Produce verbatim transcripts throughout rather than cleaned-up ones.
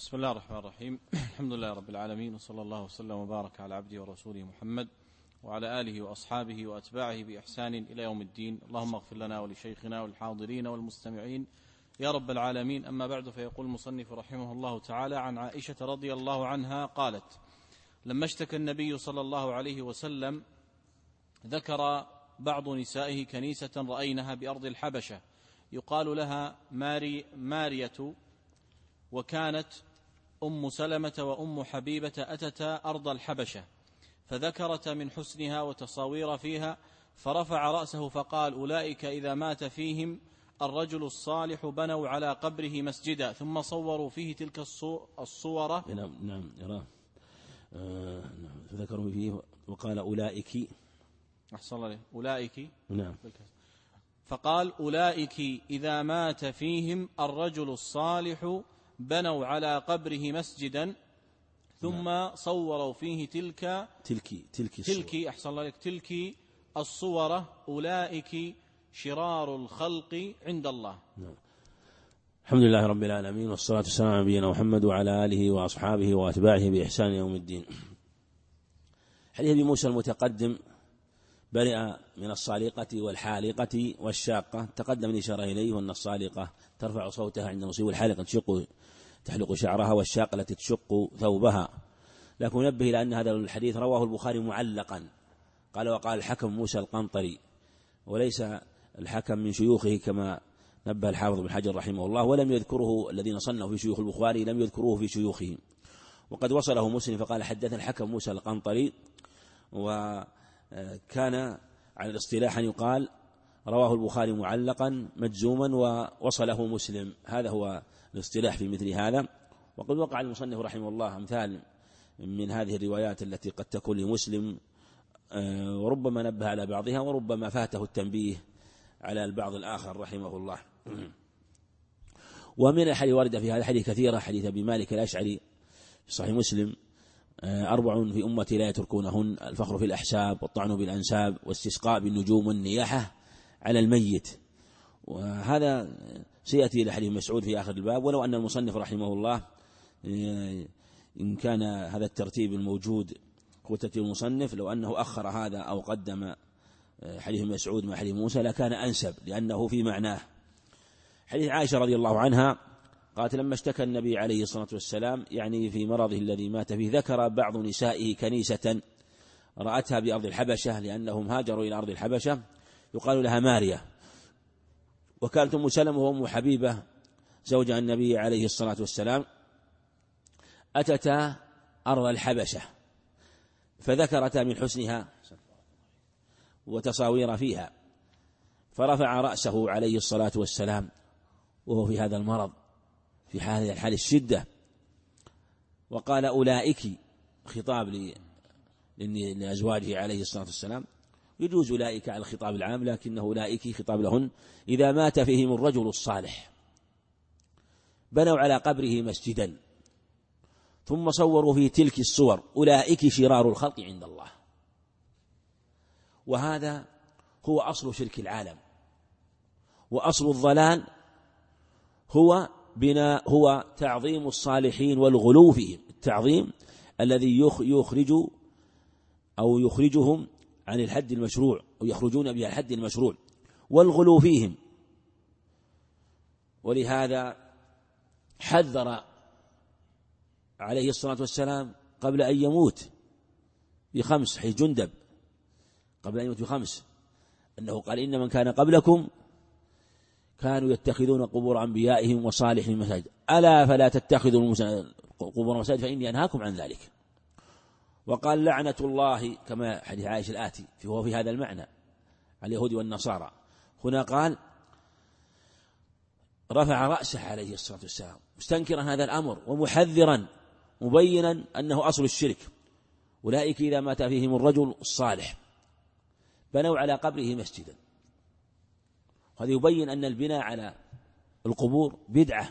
بسم الله الرحمن الرحيم. الحمد لله رب العالمين، وصلى الله وسلم وبارك على عبده ورسوله محمد وعلى آله وأصحابه وأتباعه بإحسان إلى يوم الدين. اللهم اغفر لنا ولشيخنا والحاضرين والمستمعين يا رب العالمين. أما بعد، فيقول المصنف رحمه الله تعالى: عن عائشة رضي الله عنها قالت: لما اشتكى النبي صلى الله عليه وسلم ذكر بعض نسائه كنيسة رأينها بأرض الحبشة يقال لها ماري مارية، وكانت أم سلمة وأم حبيبة أتتا أرض الحبشة فذكرت من حسنها وتصاوير فيها، فرفع رأسه فقال: أولئك إذا مات فيهم الرجل الصالح بنوا على قبره مسجدا ثم صوروا فيه تلك الصورة. نعم نعم يرى آه ذكروا فيه وقال أولئك. أحسن الله، أولئك. نعم. فقال: أولئك إذا مات فيهم الرجل الصالح بنوا على قبره مسجدا ثم نعم. صوروا فيه تلك تلك تلك تلك أحسن الله عليك تلك الصورة. أولئك شرار الخلق عند الله. نعم. الحمد لله رب العالمين، والصلاة والسلام على نبينا محمد وعلى آله وأصحابه وأتباعه بإحسان يوم الدين. حديث أبي موسى المتقدم برئ من الصالقة والحالقة والشاقة، تقدم الإشارة إليه، وأن الصالقة ترفع صوتها عند المصيبة، والحالقة تشق تحلق شعرها، والشاقة التي تشق ثوبها. لكن نبه إلى أن هذا الحديث رواه البخاري معلقا، قال: وقال الحكم موسى القنطري، وليس الحكم من شيوخه كما نبه الحافظ بن حجر رحمه الله، ولم يذكره الذين صنفوا في شيوخ البخاري لم يذكروه في شيوخهم. وقد وصله مسلم فقال: حدثنا الحكم موسى القنطري، وكان على الاصطلاح أن يقال رواه البخاري معلقا مجزوما ووصله مسلم. هذا هو الاصطلاح في مثل هذا. وقد وقع المصنف رحمه الله أمثال من هذه الروايات التي قد تكون لمسلم، وربما نبه على بعضها وربما فاته التنبيه على البعض الآخر رحمه الله. ومن الحديث ورد في هذا الحديث كثيرة، حديث أبي مالك الأشعري في صحيح مسلم: أربع في أمتي لا يتركونهن: الفخر في الأحساب، والطعن بالأنساب، واستسقاء بالنجوم، والنياحة على الميت. وهذا سيأتي إلى حديث مسعود في آخر الباب، ولو أن المصنف رحمه الله إن كان هذا الترتيب الموجود هو ترتيب المصنف، لو أنه أخر هذا أو قدم حديث مسعود مع حديث موسى لكان أنسب، لأنه في معناه. حديث عائشة رضي الله عنها قالت: لما اشتكى النبي عليه الصلاة والسلام، يعني في مرضه الذي مات فيه، ذكر بعض نسائه كنيسة رأتها بأرض الحبشة، لأنهم هاجروا إلى أرض الحبشة، يقال لها مارية. وكانت أم سلمة وأم حبيبة زوج النبي عليه الصلاة والسلام أتتا أرض الحبشة فذكرتا من حسنها وتصاوير فيها، فرفع رأسه عليه الصلاة والسلام وهو في هذا المرض، في هذه الحال الشدة، وقال: أولئك، خطاب لأزواجه عليه الصلاة والسلام. يجوز أولئك على الخطاب العام، لكنه أولئك خطاب لهن. إذا مات فيهم الرجل الصالح بنوا على قبره مسجدا ثم صوروا فيه تلك الصور، أولئك شرار الخلق عند الله. وهذا هو أصل شرك العالم، وأصل الضلال هو بناء هو تعظيم الصالحين والغلو فيهم، التعظيم الذي يخرج أو يخرجهم عن الحد المشروع أو يخرجون به الحد المشروع، والغلو فيهم. ولهذا حذر عليه الصلاة والسلام قبل أن يموت بخمس، حيث جندب قبل أن يموت بخمس، أنه قال: إن من كان قبلكم كانوا يتخذون قبور أنبيائهم وصالحهم مساجد، ألا فلا تتخذوا قبور مساجد فإني أنهاكم عن ذلك. وقال: لعنة الله، كما حديث عائشة الآتي فهو في هذا المعنى، على اليهود والنصارى. هنا قال: رفع رأسه عليه الصلاة والسلام مستنكرا هذا الأمر ومحذرا مبينا أنه أصل الشرك. أولئك إذا مات فيهم الرجل الصالح بنوا على قبره مسجدا. هذا يبين أن البناء على القبور بدعة،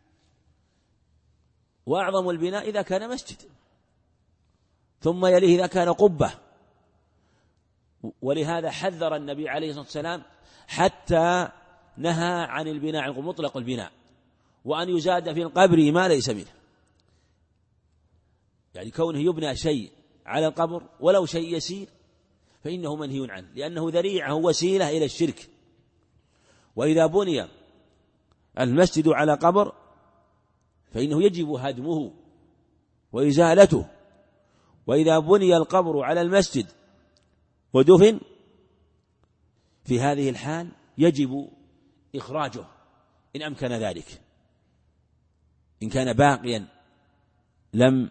وأعظم البناء إذا كان مسجد، ثم يليه إذا كان قبة. ولهذا حذر النبي عليه الصلاة والسلام حتى نهى عن البناء على مطلق البناء، وأن يزاد في القبر ما ليس منه. يعني كونه يبنى شيء على القبر ولو شيء يسير فإنه منهي عنه، لأنه ذريعة وسيلة إلى الشرك. وإذا بني المسجد على قبر فإنه يجب هدمه وإزالته، وإذا بني القبر على المسجد ودفن في هذه الحال يجب إخراجه إن أمكن ذلك. إن كان باقيا لم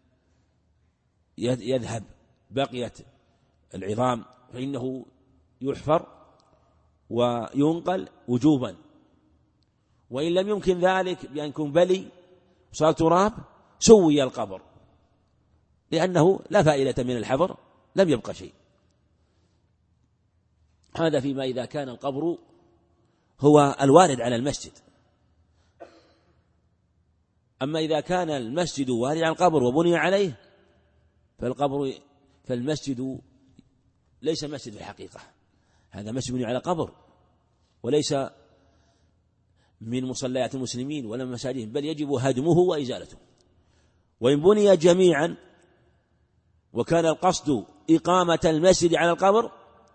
يذهب بقيت العظام فإنه يحفر وينقل وجوبا، وإن لم يمكن ذلك بأن يكون بلي وصار تراب سوي القبر، لأنه لا فائدة من الحفر، لم يبقى شيء. هذا فيما إذا كان القبر هو الوارد على المسجد. أما إذا كان المسجد وارد على القبر وبني عليه فالقبر فالمسجد ليس مسجد في الحقيقة، هذا مسجد بني على قبر وليس من مصليات المسلمين ولا من مساجدهم، بل يجب هدمه وإزالته. وإن بني جميعا وكان القصد إقامة المسجد على القبر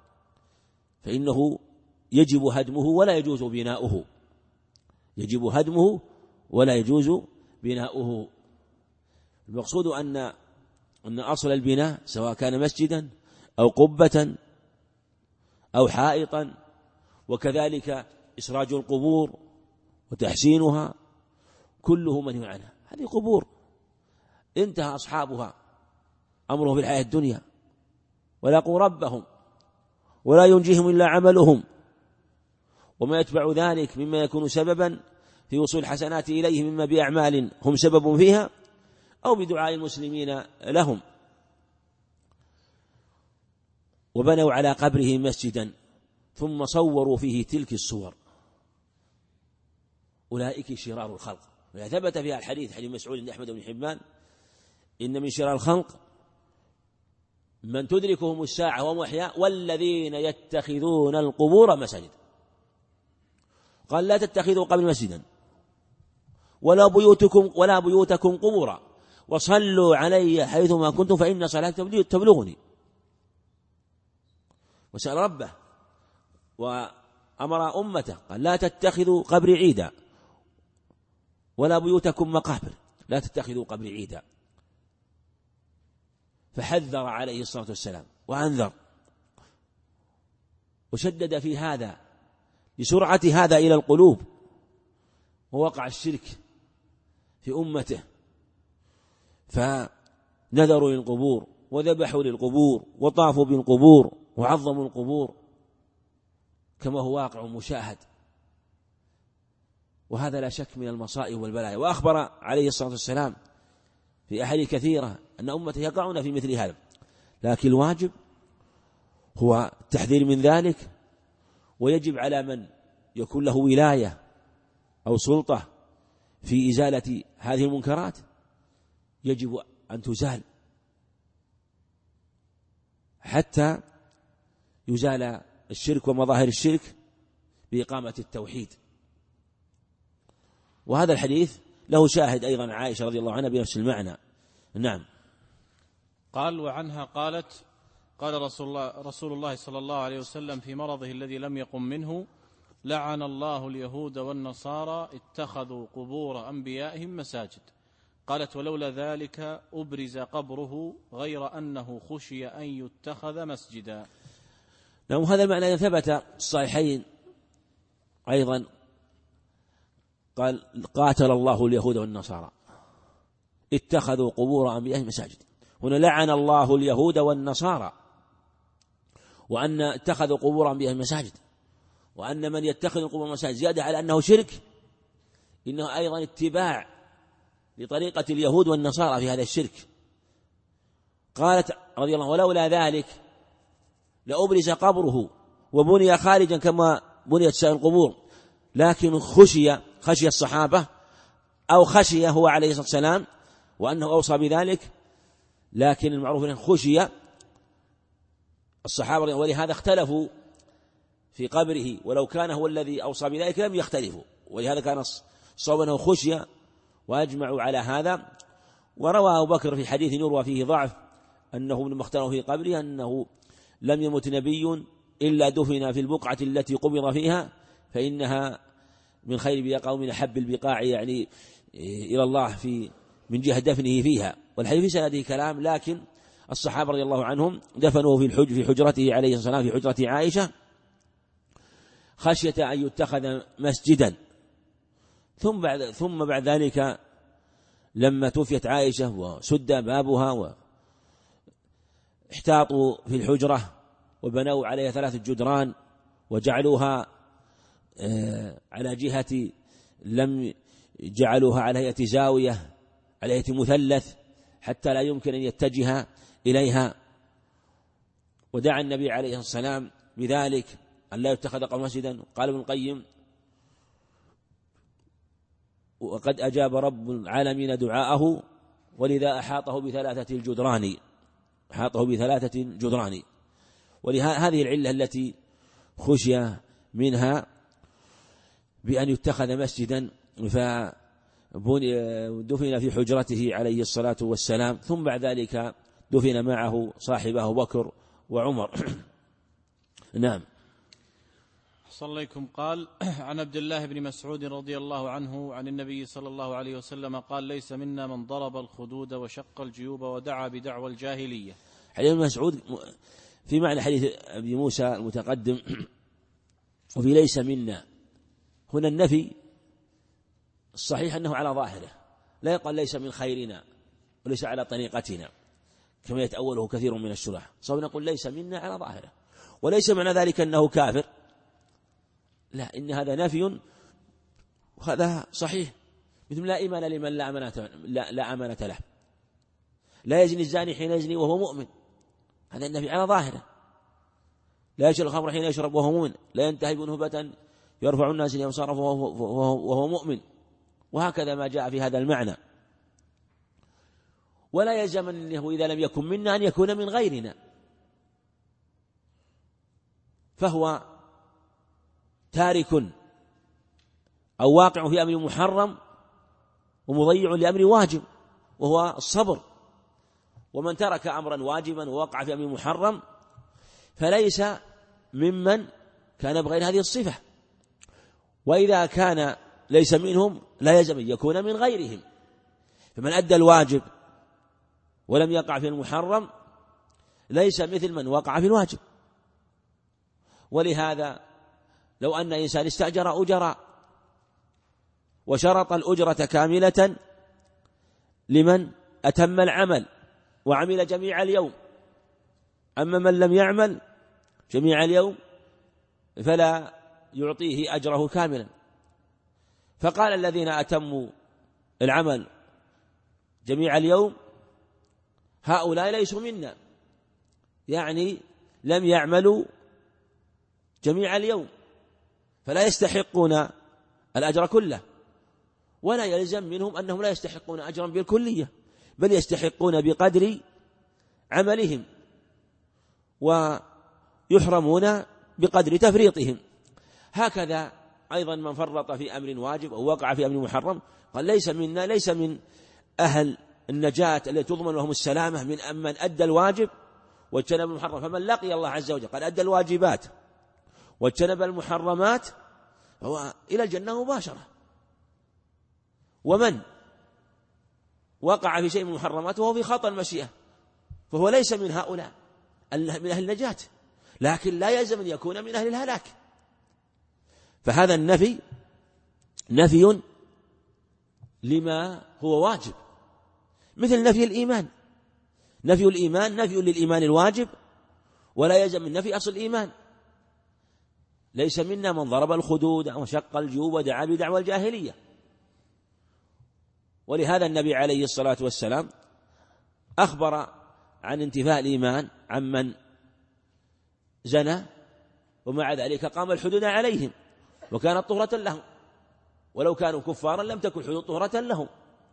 فإنه يجب هدمه ولا يجوز بناؤه، يجب هدمه ولا يجوز بناؤه. المقصود أن أن أصل البناء سواء كان مسجدا أو قبة أو حائطا، وكذلك إسراج القبور وتحسينها كله منهي عنه. هذه قبور انتهى أصحابها أمره في الحياة الدنيا ولاقوا ربهم ولا ينجيهم إلا عملهم، وما يتبع ذلك مما يكون سببا في وصول الحسنات إليه مما بأعمال هم سبب فيها أو بدعاء المسلمين لهم. وبنوا على قبره مسجدا ثم صوروا فيه تلك الصور، أولئك شرار الخلق. وثبت فيها الحديث حديث مسعود بن أحمد بن حبان إن من شرار الخلق من تدركهم الساعة وهم أحياء والذين يتخذون القبور مساجد. قال لا تتخذوا قبر مسجدا ولا بيوتكم ولا بيوتكم قبورا وصلوا علي حيثما كنتم فإن صلاتكم تبلغني. وسأل ربه وأمر أمته قال لا تتخذوا قبري عيدا ولا بيوتكم مقابر، لا تتخذوا قبري عيدا. فحذر عليه الصلاة والسلام وأنذر وشدد في هذا بسرعة هذا إلى القلوب، ووقع الشرك في أمته فنذروا للقبور وذبحوا للقبور وطافوا بالقبور وعظموا القبور كما هو واقع مشاهد، وهذا لا شك من المصائب والبلايا. وأخبر عليه الصلاة والسلام في أحاديث كثيرة أن أمته يقعون في مثل هذا، لكن الواجب هو التحذير من ذلك، ويجب على من يكون له ولاية أو سلطة في إزالة هذه المنكرات يجب أن تزال حتى يزال الشرك ومظاهر الشرك بإقامة التوحيد. وهذا الحديث له شاهد أيضا عائشة رضي الله عنها بنفس المعنى. نعم. قال وعنها قالت قال رسول الله, رسول الله صلى الله عليه وسلم في مرضه الذي لم يقم منه لعن الله اليهود والنصارى اتخذوا قبور أنبيائهم مساجد. قالت ولولا ذلك أبرز قبره غير أنه خشي أن يتخذ مسجدا. نعم. هذا المعنى ثبت الصحيحين أيضا قال قاتل الله اليهود والنصارى اتخذوا قبور أنبيائهم مساجد. هنا لعن الله اليهود والنصارى وأن اتخذوا قبور أنبيائهم مساجد، وأن من يتخذ القبور مساجد زيادة على أنه شرك إنه أيضا اتباع لطريقة اليهود والنصارى في هذا الشرك. قالت رضي الله ولولا ذلك لأبرز قبره وبني خارجا كما بنيت سائر القبور، لكن خشي خشي الصحابة أو خشي هو عليه الصلاة والسلام وأنه أوصى بذلك، لكن المعروف أنه خشي الصحابة ولهذا اختلفوا في قبره، ولو كان هو الذي أوصى بذلك لم يختلفوا، ولهذا كان الصواب أنه خشي وأجمعوا على هذا. وروى أبو بكر في حديث يروى فيه ضعف أنه من مختاره في قبره أنه لم يمت نبي إلا دفن في البقعة التي قبر فيها فإنها من خير بقاع ومن أحب البقاع يعني إلى الله في من جهة دفنه فيها. والحديث في سنده كلام، لكن الصحابة رضي الله عنهم دفنوه في الحج في حجرته عليه الصلاة والسلام في حجرة عائشة خشية أن يتخذ مسجدا. ثم بعد ثم بعد ذلك لما توفيت عائشة وسد بابها واحتاطوا في الحجرة وبنوا عليها ثلاثة جدران وجعلوها على جهة لم جعلوها على هيئة زاوية على هيئة مثلث حتى لا يمكن أن يتجه إليها. ودعا النبي عليه السلام بذلك أن لا يتخذ قبر مسجدا. قال ابن القيم: وقد أجاب رب العالمين دعاءه ولذا أحاطه بثلاثة الجدران أحاطه بثلاثة جدران. ولهذه العلة التي خشي منها بأن يتخذ مسجدا فدفن في حجرته عليه الصلاة والسلام. ثم بعد ذلك دفن معه صاحبه أبو بكر وعمر. نعم. صلى عليكم. قال: عن عبد الله بن مسعود رضي الله عنه عن النبي صلى الله عليه وسلم قال: ليس منا من ضرب الخدود وشق الجيوب ودعا بدعوى الجاهلية. حديث ابن مسعود في معنى حديث أبي موسى المتقدم، وفي ليس منا هنا النفي الصحيح أنه على ظاهره، لا يقال ليس من خيرنا وليس على طريقتنا كما يتأوله كثير من الشرح. صار نقول ليس منا على ظاهره، وليس معنى ذلك أنه كافر، لا، إن هذا نفي وهذا صحيح. مثل لا إيمان لمن لا أمانة لا, لا أمانة له، لا يزني الزاني حين يزني وهو مؤمن، هذا النفي على ظاهره. لا يشرب الخمر حين يشرب وهو مؤمن، لا ينتهب نهبة يرفع الناس الأبصار وهو, وهو مؤمن، وهكذا ما جاء في هذا المعنى. ولا يلزم أنه إذا لم يكن منا أن يكون من غيرنا، فهو تارك أو واقع في أمر محرم ومضيع لأمر واجب وهو الصبر. ومن ترك أمرا واجبا ووقع في أمر محرم فليس ممن كان بغير هذه الصفة. وإذا كان ليس منهم لا يلزم أن يكون من غيرهم. فمن أدى الواجب ولم يقع في المحرم ليس مثل من وقع في الواجب. ولهذا لو أن إنسان استأجر أجراء وشرط الأجرة كاملة لمن أتم العمل وعمل جميع اليوم، أما من لم يعمل جميع اليوم فلا يعطيه أجره كاملا. فقال الذين أتموا العمل جميع اليوم هؤلاء ليسوا منا، يعني لم يعملوا جميع اليوم فلا يستحقون الأجر كله، ولا يلزم منهم أنهم لا يستحقون أجرا بالكلية، بل يستحقون بقدر عملهم ويحرمون بقدر تفريطهم. هكذا أيضا من فرط في أمر واجب أو وقع في أمر محرم قال ليس منا، ليس من أهل النجاة التي تضمن لهم السلامة من أمن أدى الواجب واجتنب المحرم. فمن لقي الله عز وجل قد أدى الواجبات واجتنب المحرمات فهو إلى الجنة مباشرة. ومن وقع في شيء من المحرمات وهو في خطأ المشيئة فهو ليس من هؤلاء من أهل النجاة، لكن لا يلزم أن يكون من أهل الهلاك. فهذا النفي نفي لما هو واجب، مثل نفي الإيمان. نفي الإيمان نفي للإيمان الواجب، ولا يلزم من نفي أصل الإيمان. ليس منا من ضرب الخدود وشق الجيوب ودعا بدعوى الجاهلية. ولهذا النبي عليه الصلاة والسلام أخبر عن انتفاء الإيمان عمن زنى ومع ذلك قام الحدود عليهم وكانت طهرة لهم، ولو كانوا كفارا لم تكن الحدود طهرة لهم.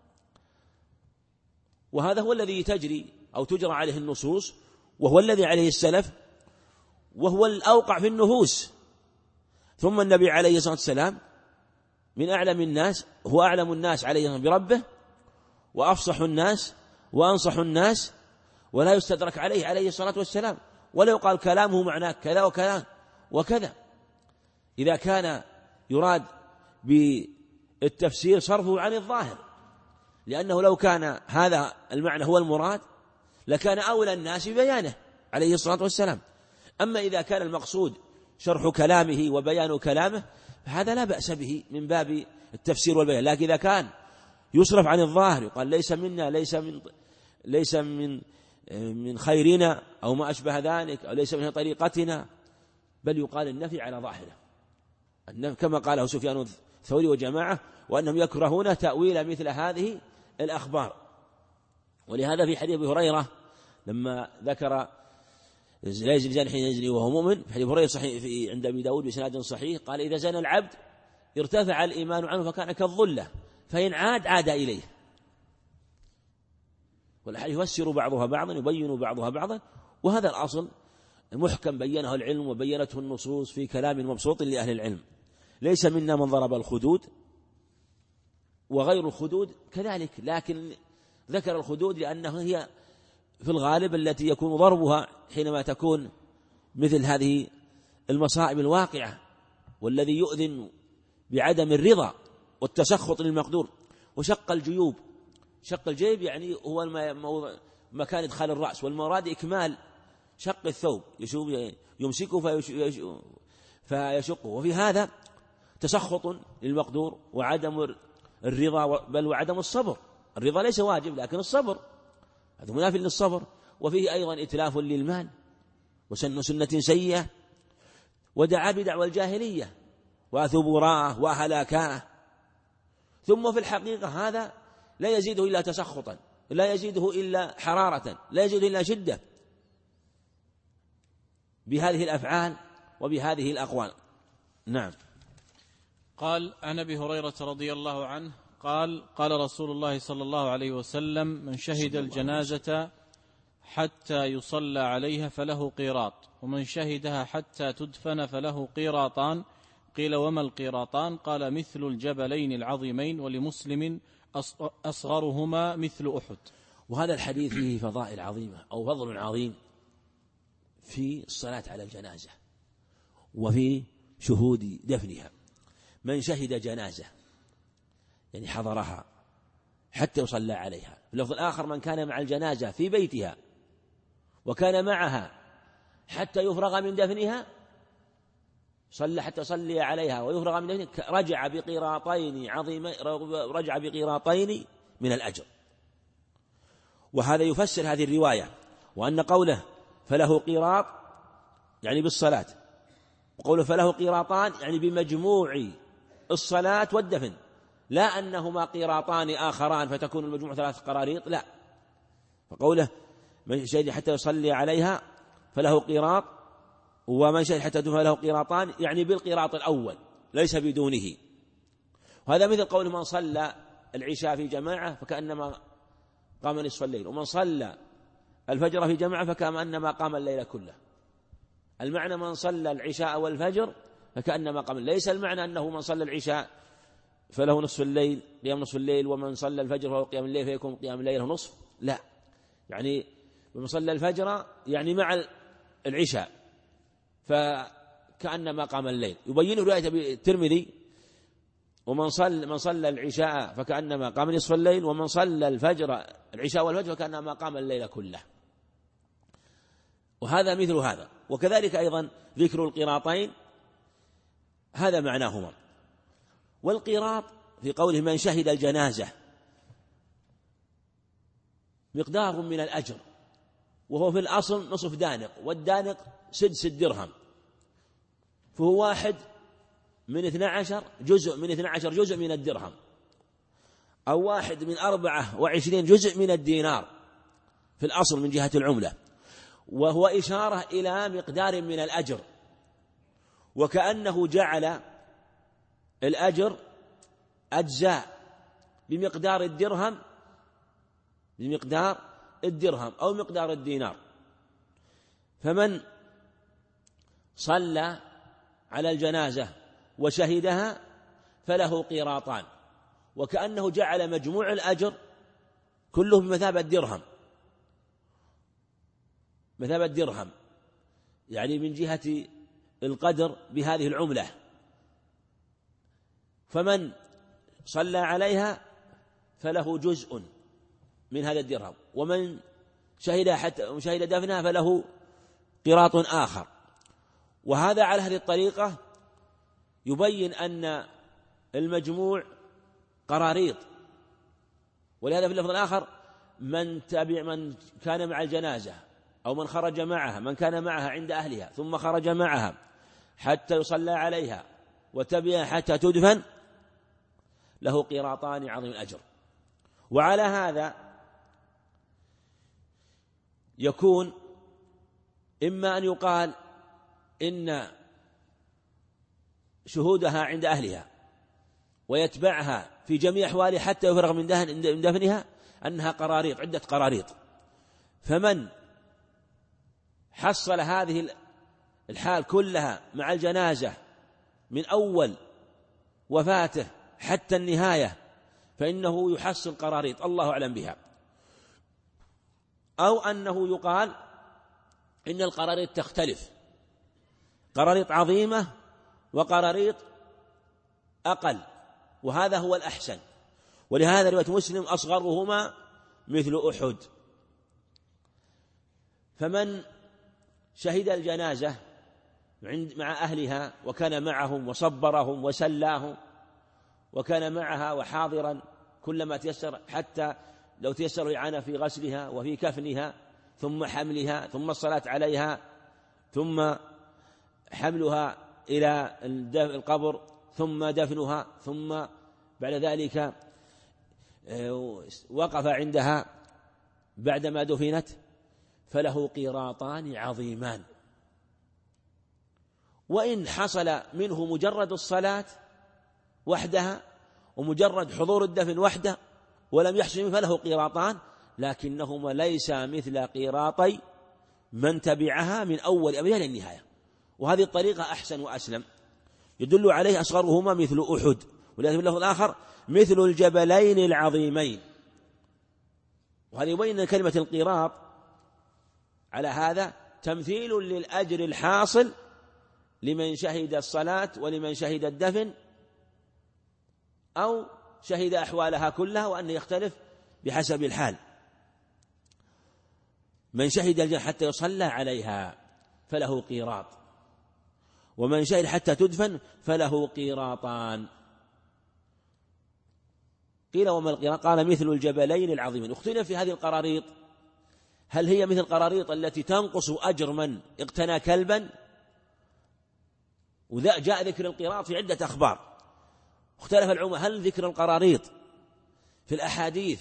وهذا هو الذي تجري أو تجرى عليه النصوص، وهو الذي عليه السلف، وهو الأوقع في النفوس. ثم النبي عليه الصلاة والسلام من أعلم الناس، هو أعلم الناس عليه بربه، وأفصح الناس وأنصح الناس، ولا يستدرك عليه عليه الصلاة والسلام، ولا يقال كلامه معناه كذا وكذا وكذا. إذا كان يراد بالتفسير صرفه عن الظاهر، لأنه لو كان هذا المعنى هو المراد لكان أولى الناس ببيانه عليه الصلاة والسلام. أما إذا كان المقصود شرح كلامه وبيان كلامه فهذا لا بأس به من باب التفسير والبيان. لكن إذا كان يصرف عن الظاهر يقال ليس منا، ليس من ليس من من خيرنا أو ما أشبه ذلك، أو ليس من طريقتنا، بل يقال النفي على ظاهره كما قاله سفيان الثوري وجماعة، وأنهم يكرهون تأويل مثل هذه الأخبار. ولهذا في حديث أبي هريرة لما ذكر لا يزني الزاني حين يزني وهو مؤمن، في حديث هريرة صحيح في عند أبي داود بسناد صحيح، قال إذا زنى العبد ارتفع الإيمان عنه فكان كالظلة، فإن عاد عاد إليه. والحديث يفسر بعضها بعضا، يبين بعضها بعضا، وهذا الأصل محكم بينه العلم وبينته النصوص في كلام مبسوط لأهل العلم. ليس منا من ضرب الخدود، وغير الخدود كذلك، لكن ذكر الخدود لأنه هي في الغالب التي يكون ضربها حينما تكون مثل هذه المصائب الواقعة، والذي يؤذن بعدم الرضا والتسخط للمقدور. وشق الجيوب، شق الجيب يعني هو مكان إدخال الرأس، والمراد إكمال شق الثوب، يمسكه فيشقه. وفي هذا تسخط للمقدور وعدم الرضا، بل وعدم الصبر. الرضا ليس واجب لكن الصبر هذا منافي للصبر. وفيه أيضا إتلاف للمال وسن سنة سيئة، ودعا بدعوى الجاهلية وثبوراءه وهلاكاه. ثم في الحقيقة هذا لا يزيده إلا تسخطا، لا يزيده إلا حرارة، لا يزيده إلا شدة بهذه الأفعال وبهذه الأقوال. نعم. قال عن أبي هريرة رضي الله عنه قال قال رسول الله صلى الله عليه وسلم من شهد الجنازة حتى يصلى عليها فله قيراط، ومن شهدها حتى تدفن فله قيراطان. قيل وما القيراطان؟ قال مثل الجبلين العظيمين، ولمسلم أصغرهما مثل أحد. وهذا الحديث فيه فضائل عظيمة أو فضل عظيم في الصلاة على الجنازة وفي شهود دفنها. من شهد جنازة يعني حضرها حتى يصلى عليها. في اللفظ الآخر من كان مع الجنازة في بيتها وكان معها حتى يفرغ من دفنها، صلى حتى يصلي عليها ويفرغ من دفنها، رجع بقيراطين عظيمين، رجع بقيراطين من الأجر. وهذا يفسر هذه الرواية، وأن قوله فله قيراط يعني بالصلاة، وقوله فله قيراطان يعني بمجموع الصلاة والدفن، لا أنهما قيراطان آخران فتكون المجموع ثلاث قراريط، لا. فقوله من شهد حتى يصلي عليها فله قيراط، ومن شهد حتى تدفن فله قيراطان يعني بالقيراط الأول ليس بدونه. وهذا مثل قول من صلى العشاء في جماعة فكأنما قام نصف الليل، ومن صلى الفجر في جماعة فكأنما قام الليل كله. المعنى من صلى العشاء والفجر فكأنما قام، ليس المعنى أنه من صلى العشاء فله نصف الليل قيام نصف الليل، ومن صلى الفجر فهو قيام الليل فيكون قيام الليل له نصف، لا. يعني من صلى الفجر يعني مع العشاء فكأنما قام الليل. يبين رواية الترمذي ومن صلى من صلى العشاء فكأنما قام نصف الليل، ومن صلى الفجر العشاء والفجر فكأنما قام الليل كله. وهذا مثل هذا. وكذلك أيضا ذكر القيراطين هذا معناهما. والقيراط في قوله من شهد الجنازة مقدار من الأجر، وهو في الأصل نصف دانق، والدانق سدس الدرهم، فهو واحد من اثنى عشر جزء من اثنى عشر جزء من الدرهم، أو واحد من أربعة وعشرين جزء من الدينار في الأصل من جهة العملة. وهو إشارة إلى مقدار من الأجر، وكأنه جعل الأجر أجزاء بمقدار الدرهم بمقدار الدرهم أو مقدار الدينار. فمن صلى على الجنازة وشهدها فله قيراطان، وكأنه جعل مجموع الأجر كله بمثابة درهم، مثابة درهم، يعني من جهة القدر بهذه العملة. فمن صلى عليها فله جزء من هذا الدرهم، ومن شهد حتى شهد دفنها فله قراط آخر. وهذا على هذه الطريقة يبين أن المجموع قراريط. ولهذا في اللفظ الآخر من تبع من كان مع الجنازة أو من خرج معها، من كان معها عند أهلها ثم خرج معها حتى يصلى عليها وتبع حتى تدفن له قراطان عظيم الأجر. وعلى هذا يكون إما أن يقال إن شهودها عند أهلها ويتبعها في جميع أحوالها حتى يفرغ من دفنها أنها قراريط، عدة قراريط. فمن حصل هذه الحال كلها مع الجنازة من أول وفاته حتى النهاية فإنه يحصل قراريط الله أعلم بها. أو أنه يقال إن القراريط تختلف، قراريط عظيمة وقراريط أقل، وهذا هو الأحسن. ولهذا رواية مسلم أصغرهما مثل أحد. فمن شهد الجنازة مع أهلها وكان معهم وصبرهم وسلاهم وكان معها وحاضرا كلما تيسر، حتى لو تيسر الإعانة في غسلها وفي كفنها ثم حملها ثم الصلاة عليها ثم حملها إلى القبر ثم دفنها ثم بعد ذلك وقف عندها بعدما دفنت فله قيراطان عظيمان. وإن حصل منه مجرد الصلاة وحدها ومجرد حضور الدفن وحده ولم يحصل فله قيراطان، لكنهما ليس مثل قيراطي من تبعها من أول أمرها إلى النهاية. وهذه الطريقة أحسن وأسلم، يدل عليه أصغرهما مثل أحد. ولكن اللفظ الآخر مثل الجبلين العظيمين. وهذا يبين أن كلمة القيراط على هذا تمثيل للأجر الحاصل لمن شهد الصلاة ولمن شهد الدفن أو شهد أحوالها كلها، وأنه يختلف بحسب الحال. من شهد الجنة حتى يصلى عليها فله قيراط، ومن شهد حتى تدفن فله قيراطان. قيل وما القيراط؟ قال مثل الجبلين العظيمين. اختلف في هذه القراريط، هل هي مثل القراريط التي تنقص أجر من اقتنى كلبا؟ وذا جاء ذكر القيراط في عدة أخبار. اختلف العلماء هل ذكر القراريط في الأحاديث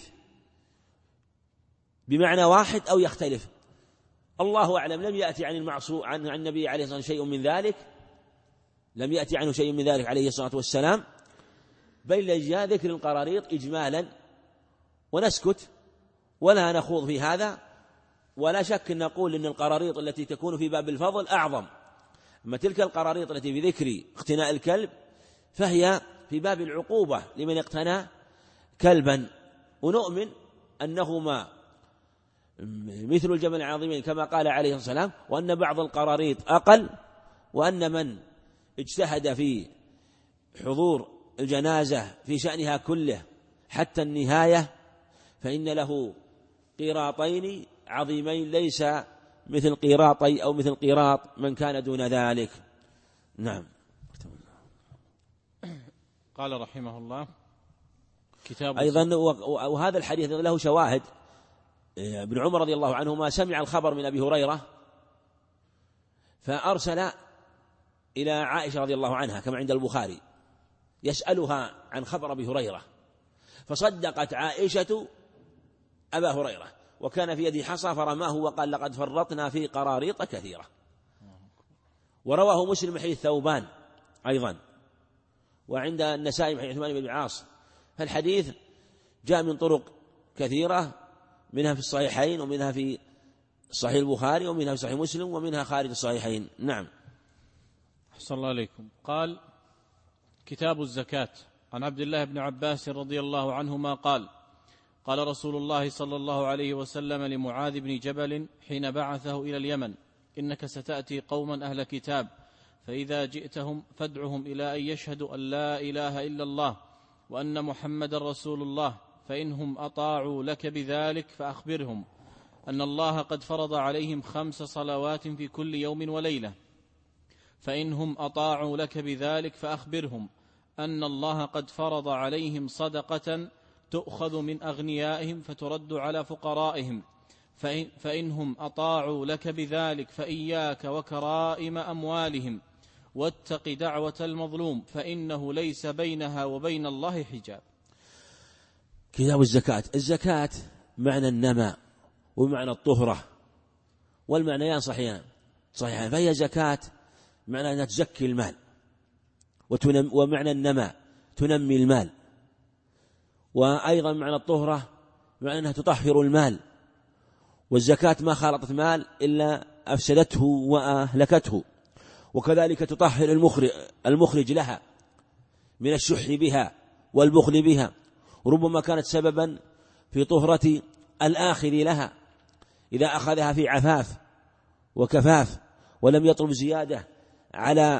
بمعنى واحد أو يختلف؟ الله أعلم. لم يأتي عن المعصوم عن النبي عليه الصلاة والسلام شيء من ذلك، لم يأتي عنه شيء من ذلك عليه الصلاة والسلام، بل جاء ذكر القراريط إجمالا، ونسكت ولا نخوض في هذا. ولا شك أن نقول أن القراريط التي تكون في باب الفضل أعظم، أما تلك القراريط التي في ذكر اقتناء الكلب فهي في باب العقوبة لمن اقتنى كلبا. ونؤمن أنهما مثل الجبل العظيمين كما قال عليه الصلاة والسلام، وأن بعض القراريط أقل، وأن من اجتهد في حضور الجنازة في شأنها كله حتى النهاية فإن له قيراطين عظيمين ليس مثل قيراطي أو مثل قيراط من كان دون ذلك. نعم. قال رحمه الله كتاب أيضا وهذا الحديث له شواهد. ابن عمر رضي الله عنهما سمع الخبر من أبي هريرة فأرسل إلى عائشة رضي الله عنها كما عند البخاري يسألها عن خبر أبي هريرة، فصدقت عائشة أبا هريرة، وكان في يده حصى فرماه وقال لقد فرطنا في قراريط كثيرة. ورواه مسلم حديث ثوبان أيضا، وعند النسائي حديث عثمان بن العاص. فالحديث جاء من طرق كثيرة، منها في الصحيحين ومنها في صحيح البخاري ومنها في صحيح مسلم ومنها خارج الصحيحين. نعم. أحسن الله عليكم. قال كتاب الزكاة. عن عبد الله بن عباس رضي الله عنهما قال قال رسول الله صلى الله عليه وسلم لمعاذ بن جبل حين بعثه إلى اليمن: إنك ستأتي قوما أهل كتاب، فإذا جئتهم فادعهم إلى أن يشهدوا أن لا إله إلا الله وأن محمد رسول الله، فإنهم أطاعوا لك بذلك فأخبرهم أن الله قد فرض عليهم خمس صلوات في كل يوم وليلة، فإنهم أطاعوا لك بذلك فأخبرهم أن الله قد فرض عليهم صدقة تؤخذ من أغنيائهم فترد على فقرائهم، فإن فإنهم أطاعوا لك بذلك فإياك وكرائم أموالهم، واتق دعوة المظلوم فإنه ليس بينها وبين الله حجاب. كتاب الزكاة. الزكاة معنى النماء ومعنى الطهرة، والمعنيان صحيحان صحيحان فهي زكاة معنى أنها تزكي المال، وتنم ومعنى النماء تنمي المال، وأيضا معنى الطهرة معنى أنها تطهر المال. والزكاة ما خالطت مال إلا أفسدته وأهلكته، وكذلك تطهر المخرج, المخرج لها من الشح بها والبخل بها، وربما كانت سببا في طهرة الآخذ لها إذا أخذها في عفاف وكفاف ولم يطلب زيادة على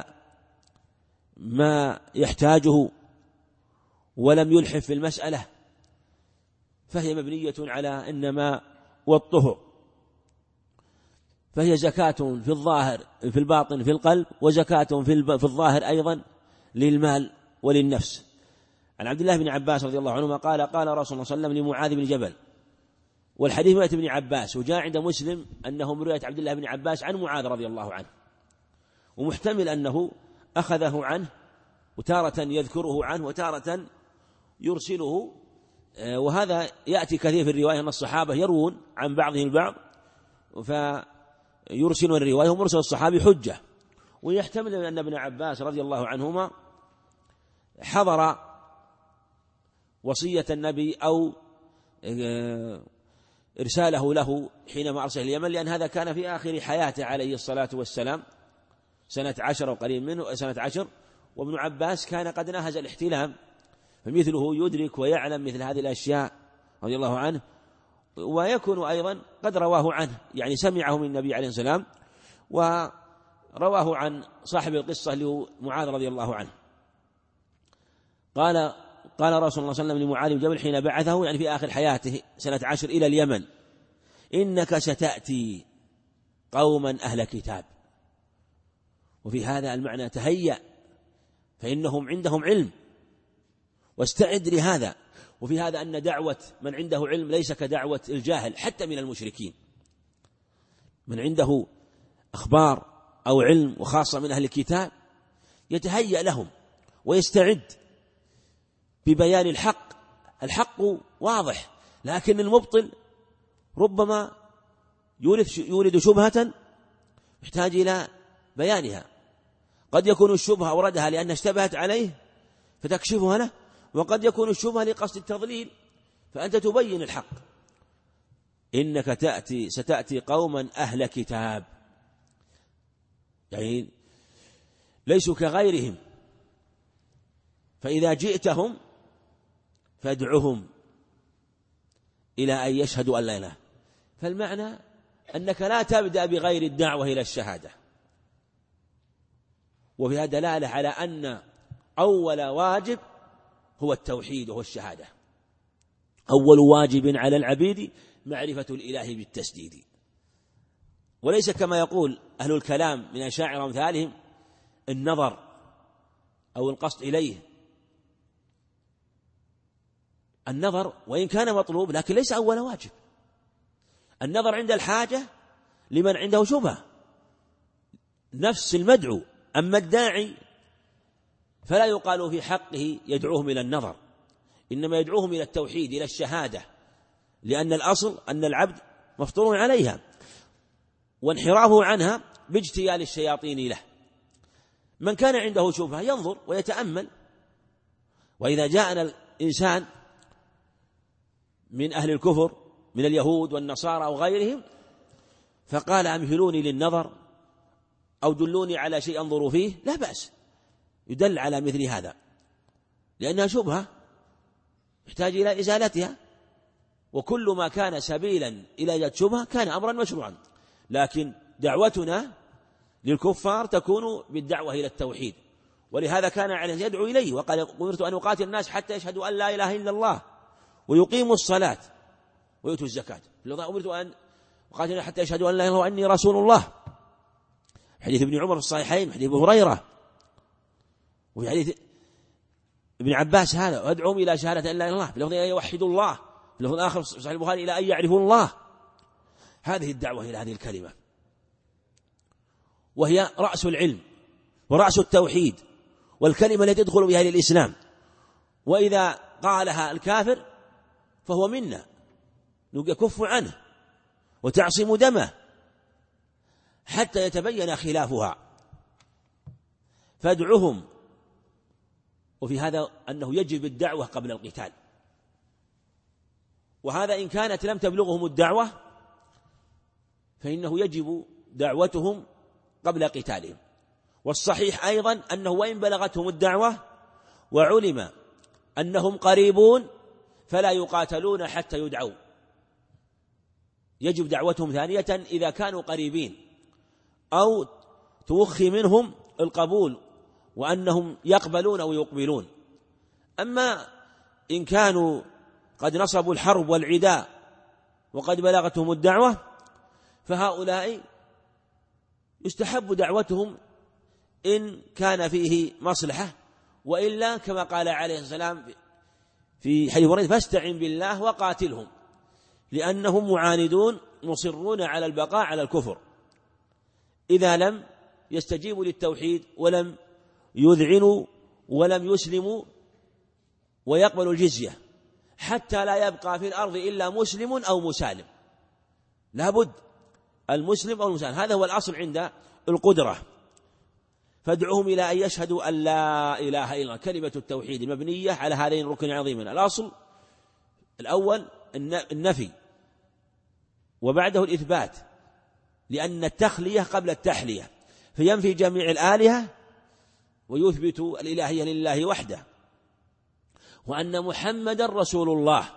ما يحتاجه ولم يلحف في المسألة، فهي مبنية على النماء والطهر. فهي زكاة في الظاهر في الباطن في القلب، وزكاة في الظاهر أيضا للمال وللنفس. عن عبد الله بن عباس رضي الله عنهما قال: قال رسول الله صلى الله عليه وسلم لمعاذ بن جبل، والحديث رواية ابن عباس، وجاء عند مسلم أنه من رواية عبد الله بن عباس عن معاذ رضي الله عنه، ومحتمل أنه أخذه عنه، وتارة يذكره عنه وتارة يرسله، وهذا يأتي كثير في الرواية أن الصحابة يروون عن بعضهم البعض فيرسلون الرواية، ومرسل الصحابي حجة. ويحتمل أن ابن عباس رضي الله عنهما حضر وصية النبي أو إرساله له حينما أرسل اليمن، لأن هذا كان في آخر حياته عليه الصلاة والسلام سنة عشر وقريب منه سنة عشر، وابن عباس كان قد نهز الاحتلام، فمثله يدرك ويعلم مثل هذه الأشياء رضي الله عنه، ويكون أيضا قد رواه عنه، يعني سمعه من النبي عليه السلام، ورواه عن صاحب القصة له معاذ رضي الله عنه. قال قال رسول الله صلى الله عليه وسلم لمعاذ بن جبل حين بعثه، يعني في آخر حياته سنة عشر، إلى اليمن: إنك ستأتي قوما أهل كتاب. وفي هذا المعنى تهيأ، فإنهم عندهم علم، واستعد لهذا. وفي هذا أن دعوة من عنده علم ليس كدعوة الجاهل حتى من المشركين، من عنده أخبار أو علم، وخاصة من أهل الكتاب، يتهيأ لهم ويستعد ببيان الحق. الحق واضح، لكن المبطل ربما يورد شبهة يحتاج إلى بيانها. قد يكون الشبهة أوردها لأنها اشتبهت عليه فتكشفها له، وقد يكون الشبهة لقصد التضليل فأنت تبين الحق. إنك تأتي ستأتي قوما أهل كتاب، يعني ليسوا كغيرهم، فإذا جئتهم فادعهم إلى أن يشهدوا أن لا إله. فالمعنى أنك لا تبدأ بغير الدعوة إلى الشهادة. وفيها دلالة على أن أول واجب هو التوحيد وهو الشهادة. أول واجب على العبيد معرفة الإله بالتسديد، وليس كما يقول أهل الكلام من الأشاعرة وأمثالهم النظر أو القصد إليه. النظر وإن كان مطلوب لكن ليس أول واجب. النظر عند الحاجة لمن عنده شبهة، نفس المدعو. أما الداعي فلا يقال في حقه يدعوهم إلى النظر، إنما يدعوهم إلى التوحيد إلى الشهادة، لأن الأصل أن العبد مفطور عليها، وانحرافه عنها باجتيال الشياطين له. من كان عنده شبهة ينظر ويتأمل. وإذا جاءنا الإنسان من أهل الكفر من اليهود والنصارى أو غيرهم فقال أمهلوني للنظر أو دلوني على شيء أنظروا فيه، لا بأس، يدل على مثل هذا، لأنها شبهة يحتاج إلى إزالتها. وكل ما كان سبيلا إلى إيجاد شبهة كان أمرا مشروعا، لكن دعوتنا للكفار تكون بالدعوة إلى التوحيد، ولهذا كان عليه يدعو إليه وقال أمرت أن أقاتل الناس حتى يشهدوا أن لا إله إلا الله ويقيموا الصلاة ويؤتوا الزكاة. أمرت أن أقاتل حتى يشهدوا أن لا إله إلا الله وأني رسول الله، حديث ابن عمر في الصحيحين، حديث أبي هريرة، وفي حديث ابن عباس هذا وادعوهم إلى شهادة أن لا إله إلا الله، في لفظ أن يوحدوا الله، في لفظ آخر في صحيح البخاري إلى أن يعرفوا الله. هذه الدعوة إلى هذه الكلمة، وهي رأس العلم ورأس التوحيد والكلمة التي تدخل بها للإسلام، وإذا قالها الكافر فهو منا يكف عنه وتعصم دمه حتى يتبين خلافها، فادعهم. وفي هذا أنه يجب الدعوة قبل القتال، وهذا إن كانت لم تبلغهم الدعوة فإنه يجب دعوتهم قبل قتالهم. والصحيح أيضا أنه وإن بلغتهم الدعوة وعلم أنهم قريبون فلا يقاتلون حتى يدعوا، يجب دعوتهم ثانية إذا كانوا قريبين أو توخي منهم القبول وأنهم يقبلون أو يقبلون. أما إن كانوا قد نصبوا الحرب والعداء وقد بلغتهم الدعوة فهؤلاء يستحب دعوتهم إن كان فيه مصلحة، وإلا كما قال عليه السلام في حديث بريدة فاستعن بالله وقاتلهم، لأنهم معاندون مصرون على البقاء على الكفر إذا لم يستجيبوا للتوحيد ولم يذعنوا ولم يسلموا ويقبلوا الجزية، حتى لا يبقى في الأرض إلا مسلم أو مسالم، لابد المسلم أو المسالم، هذا هو الأصل عند القدرة. فادعوهم إلى أن يشهدوا أن لا إله إلا الله، كلمة التوحيد المبنية على هذين الركن العظيمين. الأصل الأول النفي وبعده الإثبات، لأن التخلية قبل التحلية، فينفي جميع الآلهة ويثبت الإلهية لله وحده، وأن محمدا رسول الله،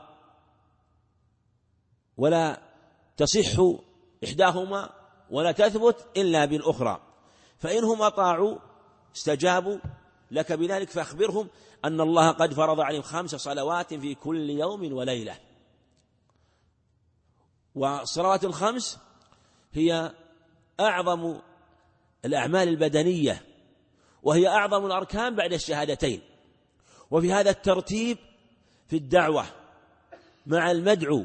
ولا تصح إحداهما ولا تثبت إلا بالأخرى. فإنهم أطاعوا استجابوا لك بذلك فأخبرهم أن الله قد فرض عليهم خمس صلوات في كل يوم وليلة. والصلوات الخمس هي أعظم الأعمال البدنية، وهي أعظم الأركان بعد الشهادتين، وفي هذا الترتيب في الدعوة مع المدعو،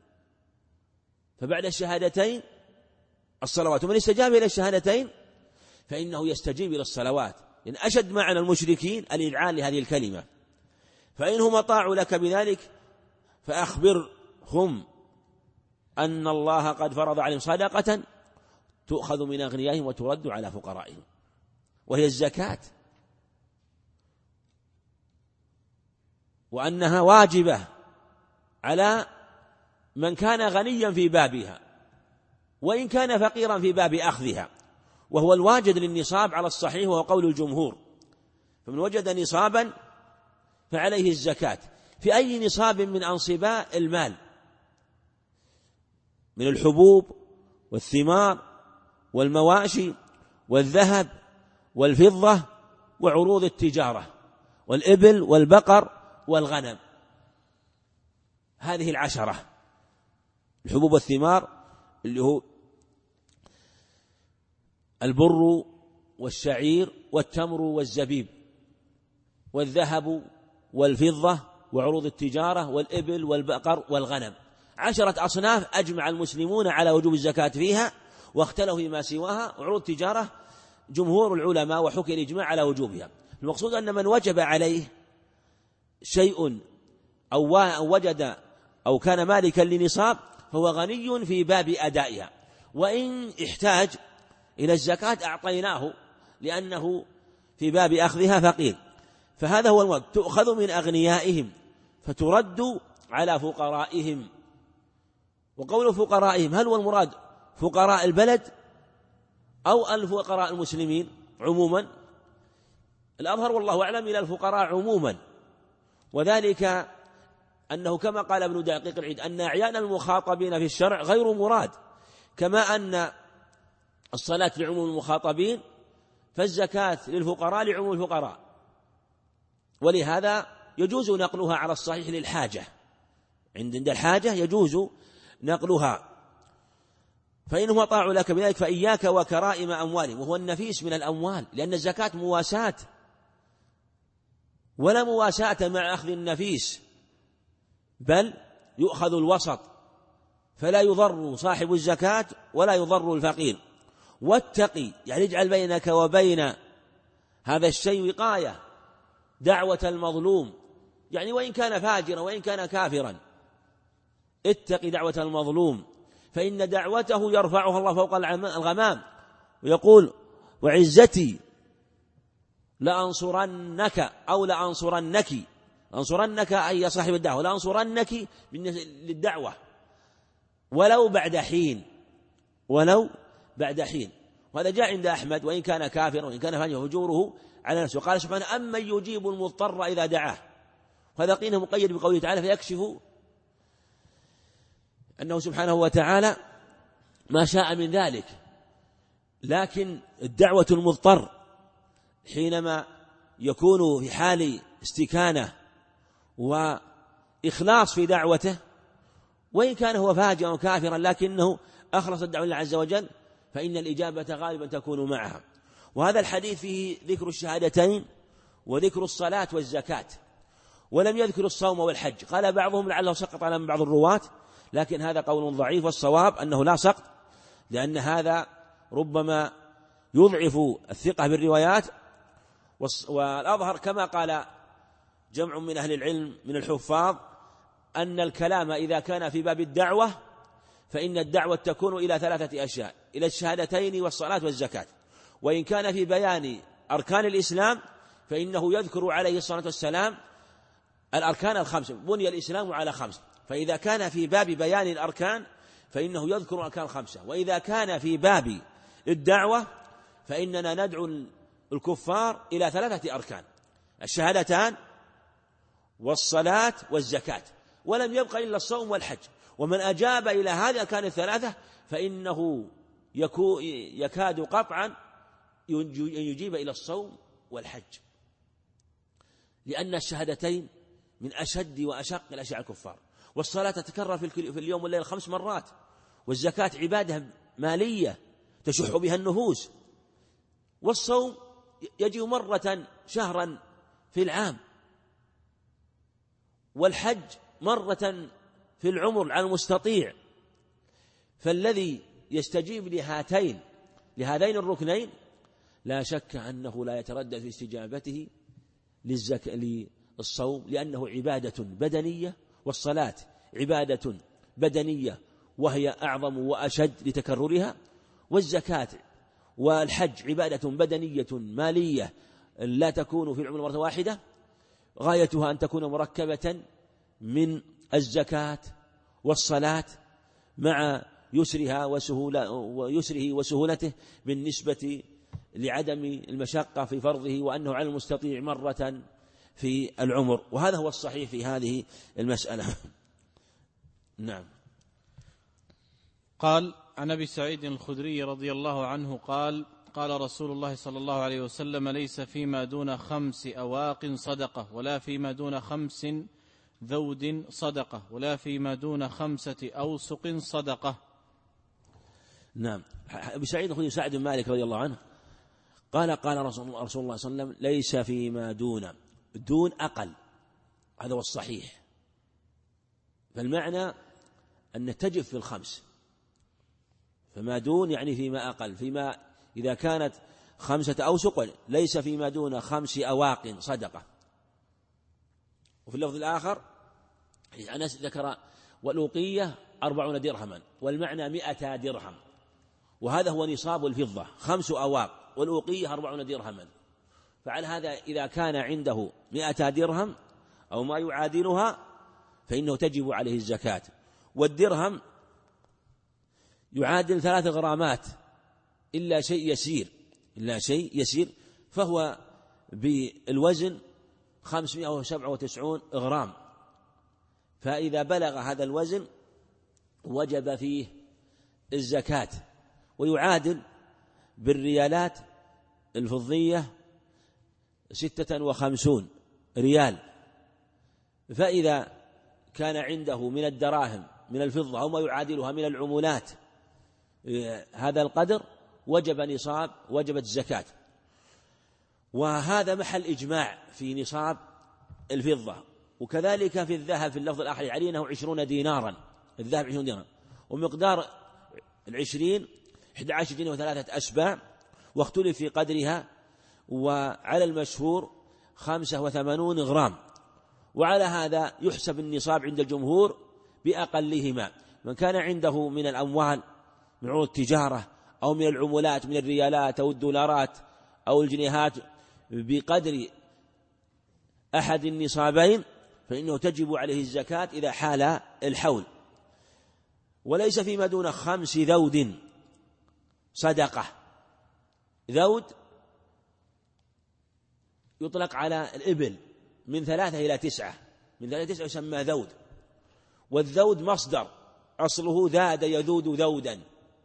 فبعد الشهادتين الصلوات، ومن استجاب إلى الشهادتين فإنه يستجيب إلى الصلوات، لأن أشد معنى المشركين الإذعان لهذه الكلمة. فإنهم أطاعوا لك بذلك فأخبرهم أن الله قد فرض عليهم صدقة تؤخذ من أغنيائهم وترد على فقرائهم، وهي الزكاة، وأنها واجبة على من كان غنيا في بابها وإن كان فقيرا في باب أخذها، وهو الواجد للنصاب على الصحيح وهو قول الجمهور. فمن وجد نصابا فعليه الزكاة في أي نصاب من أنصباء المال، من الحبوب والثمار والمواشي والذهب والفضة وعروض التجارة والإبل والبقر والغنم، هذه العشرة. الحبوب والثمار اللي هو البر والشعير والتمر والزبيب، والذهب والفضة وعروض التجارة والإبل والبقر والغنم، عشرة أصناف أجمع المسلمون على وجوب الزكاة فيها، واختلفوا فيما سواها. وعروض التجارة جمهور العلماء وحكي الإجماع على وجوبها. المقصود أن من وجب عليه شيء أو وجد أو كان مالكا لنصاب فهو غني في باب أدائها، وإن احتاج إلى الزكاة أعطيناه لأنه في باب أخذها فقير. فهذا هو المراد، تؤخذ من أغنيائهم فترد على فقرائهم. وقول فقرائهم هل هو المراد فقراء البلد أو الفقراء المسلمين عموما؟ الأظهر والله أعلم إلى الفقراء عموما، وذلك أنه كما قال ابن دقيق العيد أن أعيان المخاطبين في الشرع غير مراد، كما أن الصلاة لعموم المخاطبين فالزكاة للفقراء لعموم الفقراء، ولهذا يجوز نقلها على الصحيح للحاجة، عند الحاجة يجوز نقلها. فإنهم أطاعوا لك بذلك فإياك وكرائم أموالهم، وهو النفيس من الأموال، لأن الزكاة مواساة، ولا مواساة مع أخذ النفيس، بل يؤخذ الوسط، فلا يضر صاحب الزكاة ولا يضر الفقير. واتقي يعني اجعل بينك وبين هذا الشيء وقاية، دعوة المظلوم، يعني وإن كان فاجرا وإن كان كافرا اتقي دعوة المظلوم، فإن دعوته يرفعها الله فوق الغمام، ويقول وعزتي لأنصرنك أو لأنصرنك، أنصرنك أي صاحب الدعوة، لأنصرنك للدعوة ولو بعد حين، ولو بعد حين. وهذا جاء عند أحمد وإن كان كافرا وإن كان فاجرا هجوره على نفسه. قال سبحانه أمن يجيب المضطر إذا دعاه، وهذا قيل مقيد بقوله تعالى فيكشف أنه سبحانه وتعالى ما شاء من ذلك. لكن الدعوة المضطر حينما يكون في حال استكانة وإخلاص في دعوته، وإن كان هو فاجرا وكافرا لكنه أخلص الدعوة لله عز وجل، فإن الإجابة غالبا تكون معها. وهذا الحديث فيه ذكر الشهادتين وذكر الصلاة والزكاة، ولم يذكر الصوم والحج. قال بعضهم لعله سقط على بعض الرواة، لكن هذا قول ضعيف، والصواب أنه لا سقط، لأن هذا ربما يضعف الثقة بالروايات. والأظهر كما قال جمع من أهل العلم من الحفاظ أن الكلام إذا كان في باب الدعوة فإن الدعوة تكون إلى ثلاثة أشياء، إلى الشهادتين والصلاة والزكاة. وإن كان في بيان أركان الإسلام فإنه يذكر عليه الصلاة والسلام الأركان الخمس، بني الإسلام على خمس، فإذا كان في باب بيان الأركان فإنه يذكر الأركان الخمسة. وإذا كان في باب الدعوة فإننا ندعو الكفار إلى ثلاثة أركان، الشهادتان والصلاة والزكاة، ولم يبق إلا الصوم والحج. ومن أجاب إلى هذه الأركان الثلاثة فإنه يكاد قطعا أن يجيب إلى الصوم والحج، لأن الشهادتين من أشد وأشق الأشياء الكفار، والصلاة تتكرر في اليوم والليل خمس مرات، والزكاة عبادة مالية تشح بها النفوس، والصوم يجي مرة شهرا في العام، والحج مرة في العمر على المستطيع. فالذي يستجيب لهاتين لهذين الركنين لا شك أنه لا يتردد في استجابته للزكاة للصوم، لأنه عبادة بدنية، والصلاة عبادة بدنية وهي أعظم وأشد لتكررها، والزكاة والحج عبادة بدنية مالية لا تكون في العمر مرة واحدة، غايتها أن تكون مركبة من الزكاة والصلاة مع يسرها وسهولة ويسره وسهولته بالنسبة لعدم المشقة في فرضه، وأنه على المستطيع مرة في العمر. وهذا هو الصحيح في هذه المسألة. نعم. قال عن أبي سعيد الخدري رضي الله عنه قال قال رسول الله صلى الله عليه وسلم ليس فيما دون خمس أواق صدقة، ولا فيما دون خمس ذود صدقة، ولا فيما دون خمسة أوسق صدقة. نعم. أبي سعيد الخدري سعد بن مالك رضي الله عنه قال قال رسول الله صلى الله عليه وسلم ليس فيما دون، دون أقل، هذا هو الصحيح، فالمعنى أن تجف في الخمس، فما دون يعني فيما أقل، فيما إذا كانت خمسة أوسق ليس فيما دون خمس أواق صدقة. وفي اللفظ الآخر أنس ذكر والأوقية أربعون درهما، والمعنى مئة درهم، وهذا هو نصاب الفضة، خمس أواق والأوقية أربعون درهما. فعلى هذا إذا كان عنده مئة درهم أو ما يعادلها فإنه تجب عليه الزكاة. والدرهم يعادل ثلاث غرامات إلا شيء يسير إلا شيء يسير فهو بالوزن خمسمائة وسبعة وتسعون غرام، فإذا بلغ هذا الوزن وجب فيه الزكاة، ويعادل بالريالات الفضية ستة وخمسون ريال. فإذا كان عنده من الدراهم من الفضة أو ما يعادلها من العمولات هذا القدر وجب نصاب، وجبت الزكاة. وهذا محل إجماع في نصاب الفضة. وكذلك في الذهب في اللفظ الآخر علينه عشرون دينارا، الذهب عشرون دينارا، ومقدار العشرين أحد عشر دينار وثلاثة أسباع، واختلف في قدرها، وعلى المشهور خمسة وثمانون غرام. وعلى هذا يحسب النصاب عند الجمهور بأقلهما. من كان عنده من الأموال من عروض التجارة أو من العملات من الريالات أو الدولارات أو الجنيهات بقدر أحد النصابين فإنه تجب عليه الزكاة إذا حال الحول. وليس فيما دون خمس ذود صدقة. ذود يطلق على الإبل من ثلاثة إلى تسعة، من ثلاثة إلى تسعة يسمى ذود. والذود مصدر أصله ذاد يذود ذودا،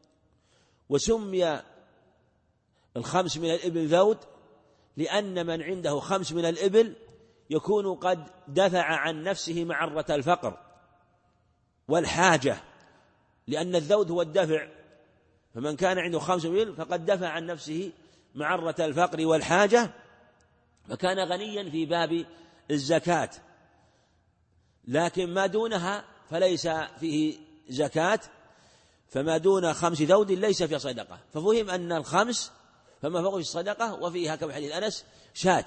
وسمي الخمس من الإبل ذود لأن من عنده خمس من الإبل يكون قد دفع عن نفسه معرة الفقر والحاجة، لأن الذود هو الدفع، فمن كان عنده خمس إبل فقد دفع عن نفسه معرة الفقر والحاجة، فكان غنيا في باب الزكاة. لكن ما دونها فليس فيه زكاة، فما دون خمس ذود ليس فيه صدقة. ففهم أن الخمس فما فوق في الصدقة، وفيها كما حديث أنس شاة،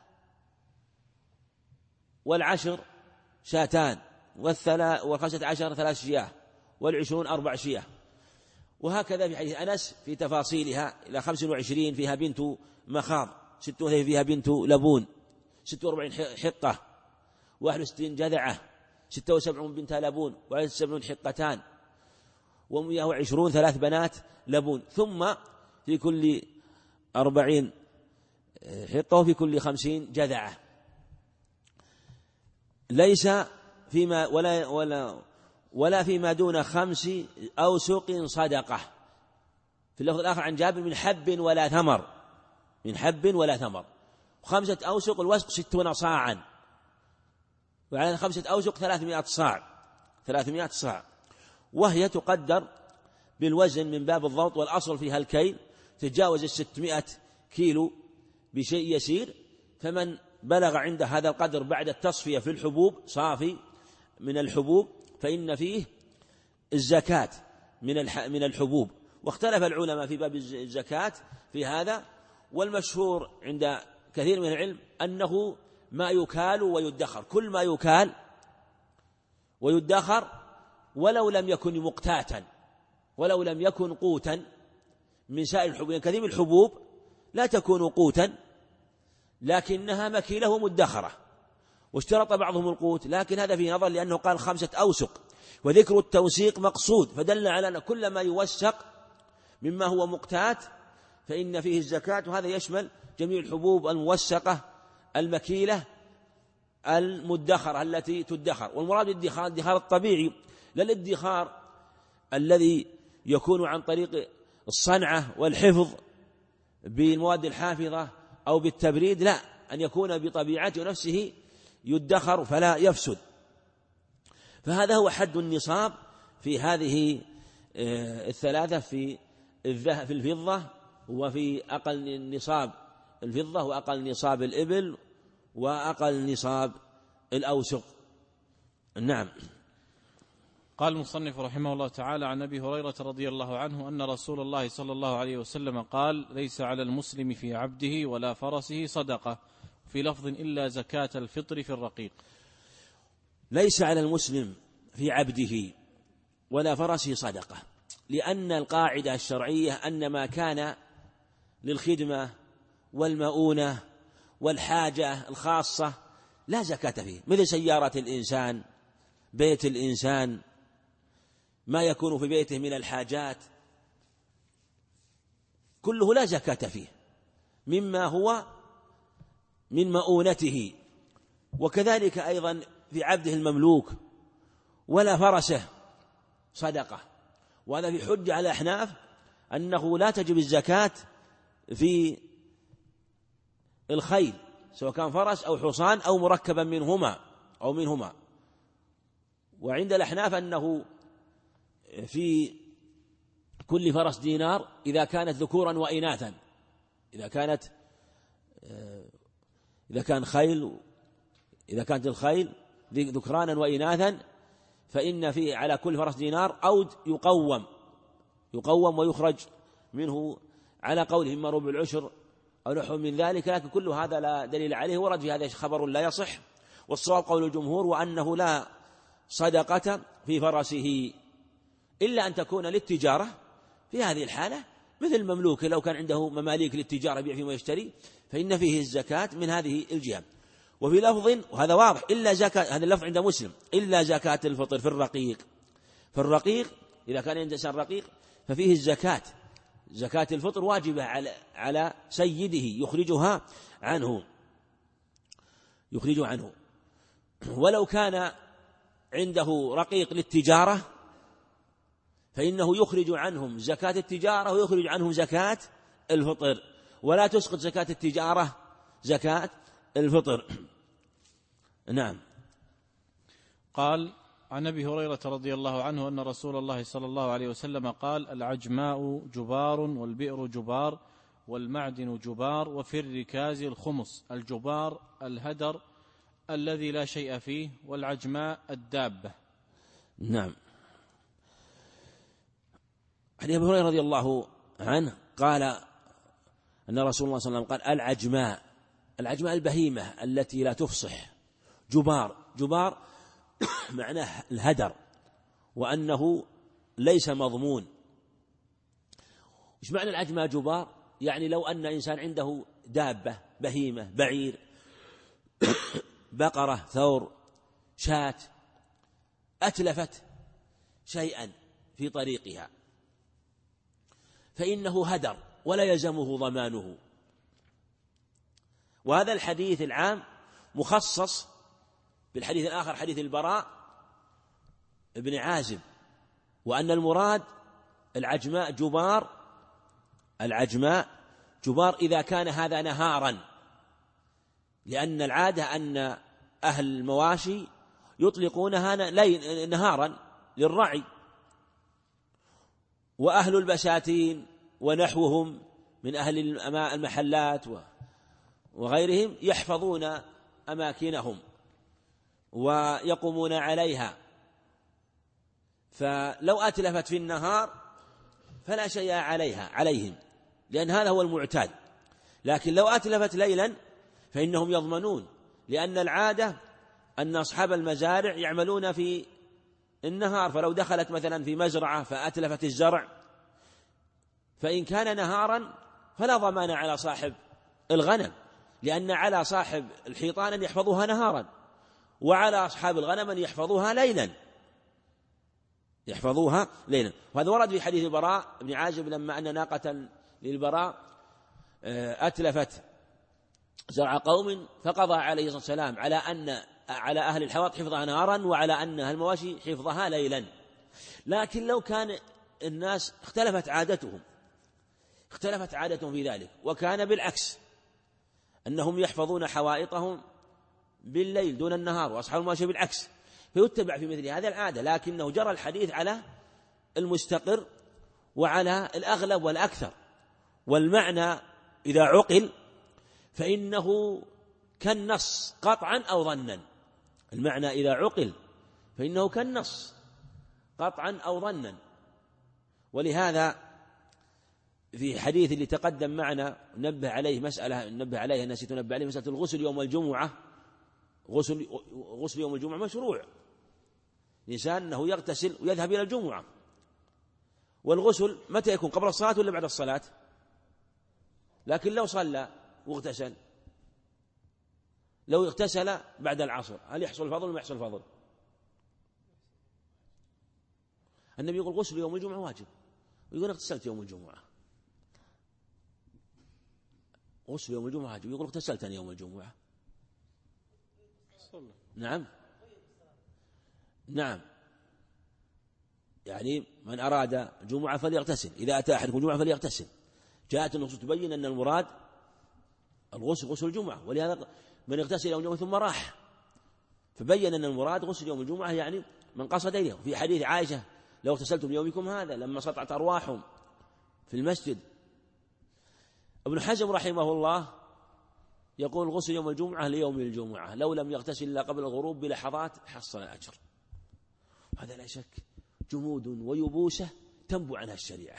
والعشر شاتان، والخمسة عشر ثلاث شياه، والعشرون أربع شياه. وهكذا في حديث أنس في تفاصيلها إلى خمس وعشرين فيها بنت مخاض، ست وثلاثين فيها بنت لبون، ست وأربعين حقة، واحد وستين جذعة، ستة وسبعون بنت لبون، واحد وسبعون حقتان، ومئة وعشرون ثلاث بنات لبون. ثم في كل أربعين حقة وفي كل خمسين جذعة. ليس فيما ولا ولا ولا فيما دون خمس أوسق صدقة. في اللفظ الآخر عن جابر من حب ولا ثمر، من حب ولا ثمر. خمسة أوسق الوسق ستون صاعا، وعلى خمسة أوسق ثلاثمائة صاع، ثلاثمائة صاع، وهي تقدر بالوزن من باب الضبط، والأصل فيها الكيل، تتجاوز الستمائة كيلو بشيء يسير. فمن بلغ عند هذا القدر بعد التصفية في الحبوب صافي من الحبوب فإن فيه الزكاة من من الحبوب. واختلف العلماء في باب الزكاة في هذا، والمشهور عند كثير من العلم أنه ما يكال ويدخر، كل ما يكال ويدخر ولو لم يكن مقتاتا، ولو لم يكن قوتا من سائر الحبوب. يعني كثير من الحبوب لا تكون قوتا لكنها مكيلة ومدخرة، واشترط بعضهم القوت، لكن هذا فيه نظر لأنه قال خمسة أوسق، وذكر التوسيق مقصود، فدل على أن كل ما يوسق مما هو مقتات فإن فيه الزكاة. وهذا يشمل جميع الحبوب الموسقة المكيلة المدخرة التي تدخر. والمراد الادخار الادخار الطبيعي، لا الادخار الذي يكون عن طريق الصنعة والحفظ بالمواد الحافظة أو بالتبريد، لا، أن يكون بطبيعته نفسه يدخر فلا يفسد. فهذا هو حد النصاب في هذه الثلاثة، في الذهب في الفضة، وفي أقل نصاب الفضة، وأقل نصاب الإبل، وأقل نصاب الأوسق. نعم. قال المصنف رحمه الله تعالى عن أبي هريرة رضي الله عنه أن رسول الله صلى الله عليه وسلم قال: ليس على المسلم في عبده ولا فرسه صدقة، في لفظ إلا زكاة الفطر في الرقيق. ليس على المسلم في عبده ولا فرسه صدقة، لأن القاعدة الشرعية أن ما كان للخدمة والمؤونة والحاجة الخاصة لا زكاة فيه، مثل سيارة الإنسان، بيت الإنسان، ما يكون في بيته من الحاجات كله لا زكاة فيه مما هو من مؤونته. وكذلك أيضا في عبده المملوك ولا فرسه صدقة. وهذا في حجة على الأحناف أنه لا تجب الزكاة في الخيل سواء كان فرس أو حصان أو مركبا منهما أو منهما. وعند الأحناف أنه في كل فرس دينار إذا كانت ذكورا وإناثا، إذا كانت إذا كان خيل إذا كانت الخيل ذكرانا وإناثا فإن فيه على كل فرس دينار أو يقوم يقوم ويخرج منه على قوله إما ربع العشر أو نحو من ذلك، لكن كل هذا لا دليل عليه، ورد في هذا خبر لا يصح. والصواب قول الجمهور وأنه لا صدقة في فرسه إلا أن تكون للتجارة. في هذه الحالة مثل مملوك لو كان عنده مماليك للتجارة يبيع فيما يشتري فإن فيه الزكاة من هذه الجهة. وفي لفظ وهذا واضح إلا زكاة، هذا اللفظ عند مسلم، إلا زكاة الفطر في الرقيق. في الرقيق إذا كان عند إنسان رقيق ففيه الزكاة، زكاة الفطر واجبة على على سيده يخرجها عنه يخرجها عنه. ولو كان عنده رقيق للتجارة فإنه يخرج عنهم زكاة التجارة ويخرج عنهم زكاة الفطر، ولا تسقط زكاة التجارة زكاة الفطر. نعم. قال عن أبي هريرة رضي الله عنه أن رسول الله صلى الله عليه وسلم قال: العجماء جبار والبئر جبار والمعدن جبار وفي الركاز الخمس. الجبار الهدر الذي لا شيء فيه، والعجماء الدابة. نعم. عن أبي هريرة رضي الله عنه قال أن رسول الله صلى الله عليه وسلم قال: العجماء العجماء البهيمة التي لا تفصح. جبار جبار معناه الهدر وأنه ليس مضمون. إيش معنى العجماء جبار؟ يعني لو أن إنسان عنده دابة بهيمة بعير بقرة ثور شاة أتلفت شيئا في طريقها فإنه هدر ولا يلزمه ضمانه. وهذا الحديث العام مخصص بالحديث الآخر حديث البراء ابن عازب، وأن المراد العجماء جبار العجماء جبار إذا كان هذا نهارا، لأن العادة أن أهل المواشي يطلقونها نهارا للرعي، وأهل البساتين ونحوهم من أهل المحلات وغيرهم يحفظون أماكنهم ويقومون عليها، فلو أتلفت في النهار فلا شيء عليها عليهم لأن هذا هو المعتاد. لكن لو أتلفت ليلا فإنهم يضمنون، لأن العادة أن أصحاب المزارع يعملون في النهار، فلو دخلت مثلا في مزرعة فأتلفت الزرع فإن كان نهارا فلا ضمان على صاحب الغنم، لأن على صاحب الحيطان أن يحفظوها نهارا، وعلى أصحاب الغنم أن يحفظوها ليلا يحفظوها ليلا. وهذا ورد في حديث البراء بن عازب لما أن ناقة للبراء أتلفت زرع قوم فقضى عليه الصلاة والسلام على أن على أهل الحواض حفظها نهارا وعلى أن أهل المواشي حفظها ليلا. لكن لو كان الناس اختلفت عادتهم اختلفت عادتهم في ذلك وكان بالعكس أنهم يحفظون حوائطهم بالليل دون النهار وأصحاب المواشي بالعكس، فيتبع في مثل هذا العادة، لكنه جرى الحديث على المستقر وعلى الأغلب والأكثر. والمعنى إذا عقل فإنه كالنص قطعا أو ظنا. المعنى إذا عقل فإنه كالنص قطعا أو ظنا. ولهذا في حديث اللي تقدم معنا نبه عليه مسألة نبه عليها الناس تنبه عليه مسألة الغسل يوم الجمعة. غسل غسل يوم الجمعة مشروع، الإنسان أنه يغتسل ويذهب إلى الجمعة. والغسل متى يكون؟ قبل الصلاة ولا بعد الصلاة؟ لكن لو صلى واغتسل لو اغتسل بعد العصر هل يحصل فضل ولا ما يحصل فضل؟ النبي يقول غسل يوم الجمعة واجب، ويقول اغتسلت يوم الجمعة. غسل يوم الجمعة واجب، يقول اغتسلت يوم الجمعة. نعم نعم يعني من أراد جمعة فليغتسل، إذا أتى أحدكم جمعة فليغتسل. جاءت النصوص تبين أن المراد الغسل غسل الجمعة، ولهذا من اغتسل يوم الجمعة ثم راح، فبين أن المراد غسل يوم الجمعة يعني من قصد إليه. في حديث عائشة لو اغتسلتم يومكم هذا لما سطعت أرواحهم في المسجد. ابن حزم رحمه الله يقول غسل يوم الجمعة ليوم الجمعة، لو لم يغتسل إلا قبل الغروب بلحظات حصل الأجر. هذا لا شك جمود ويبوسة تنبو عنها الشريعة،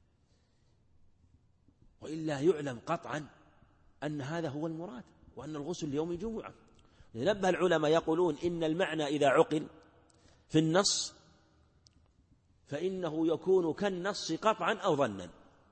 وإلا يعلم قطعا أن هذا هو المراد، وأن الغسل ليوم الجمعة. نبه العلماء يقولون إن المعنى إذا عقل في النص فإنه يكون كالنص قطعا أو ظنا،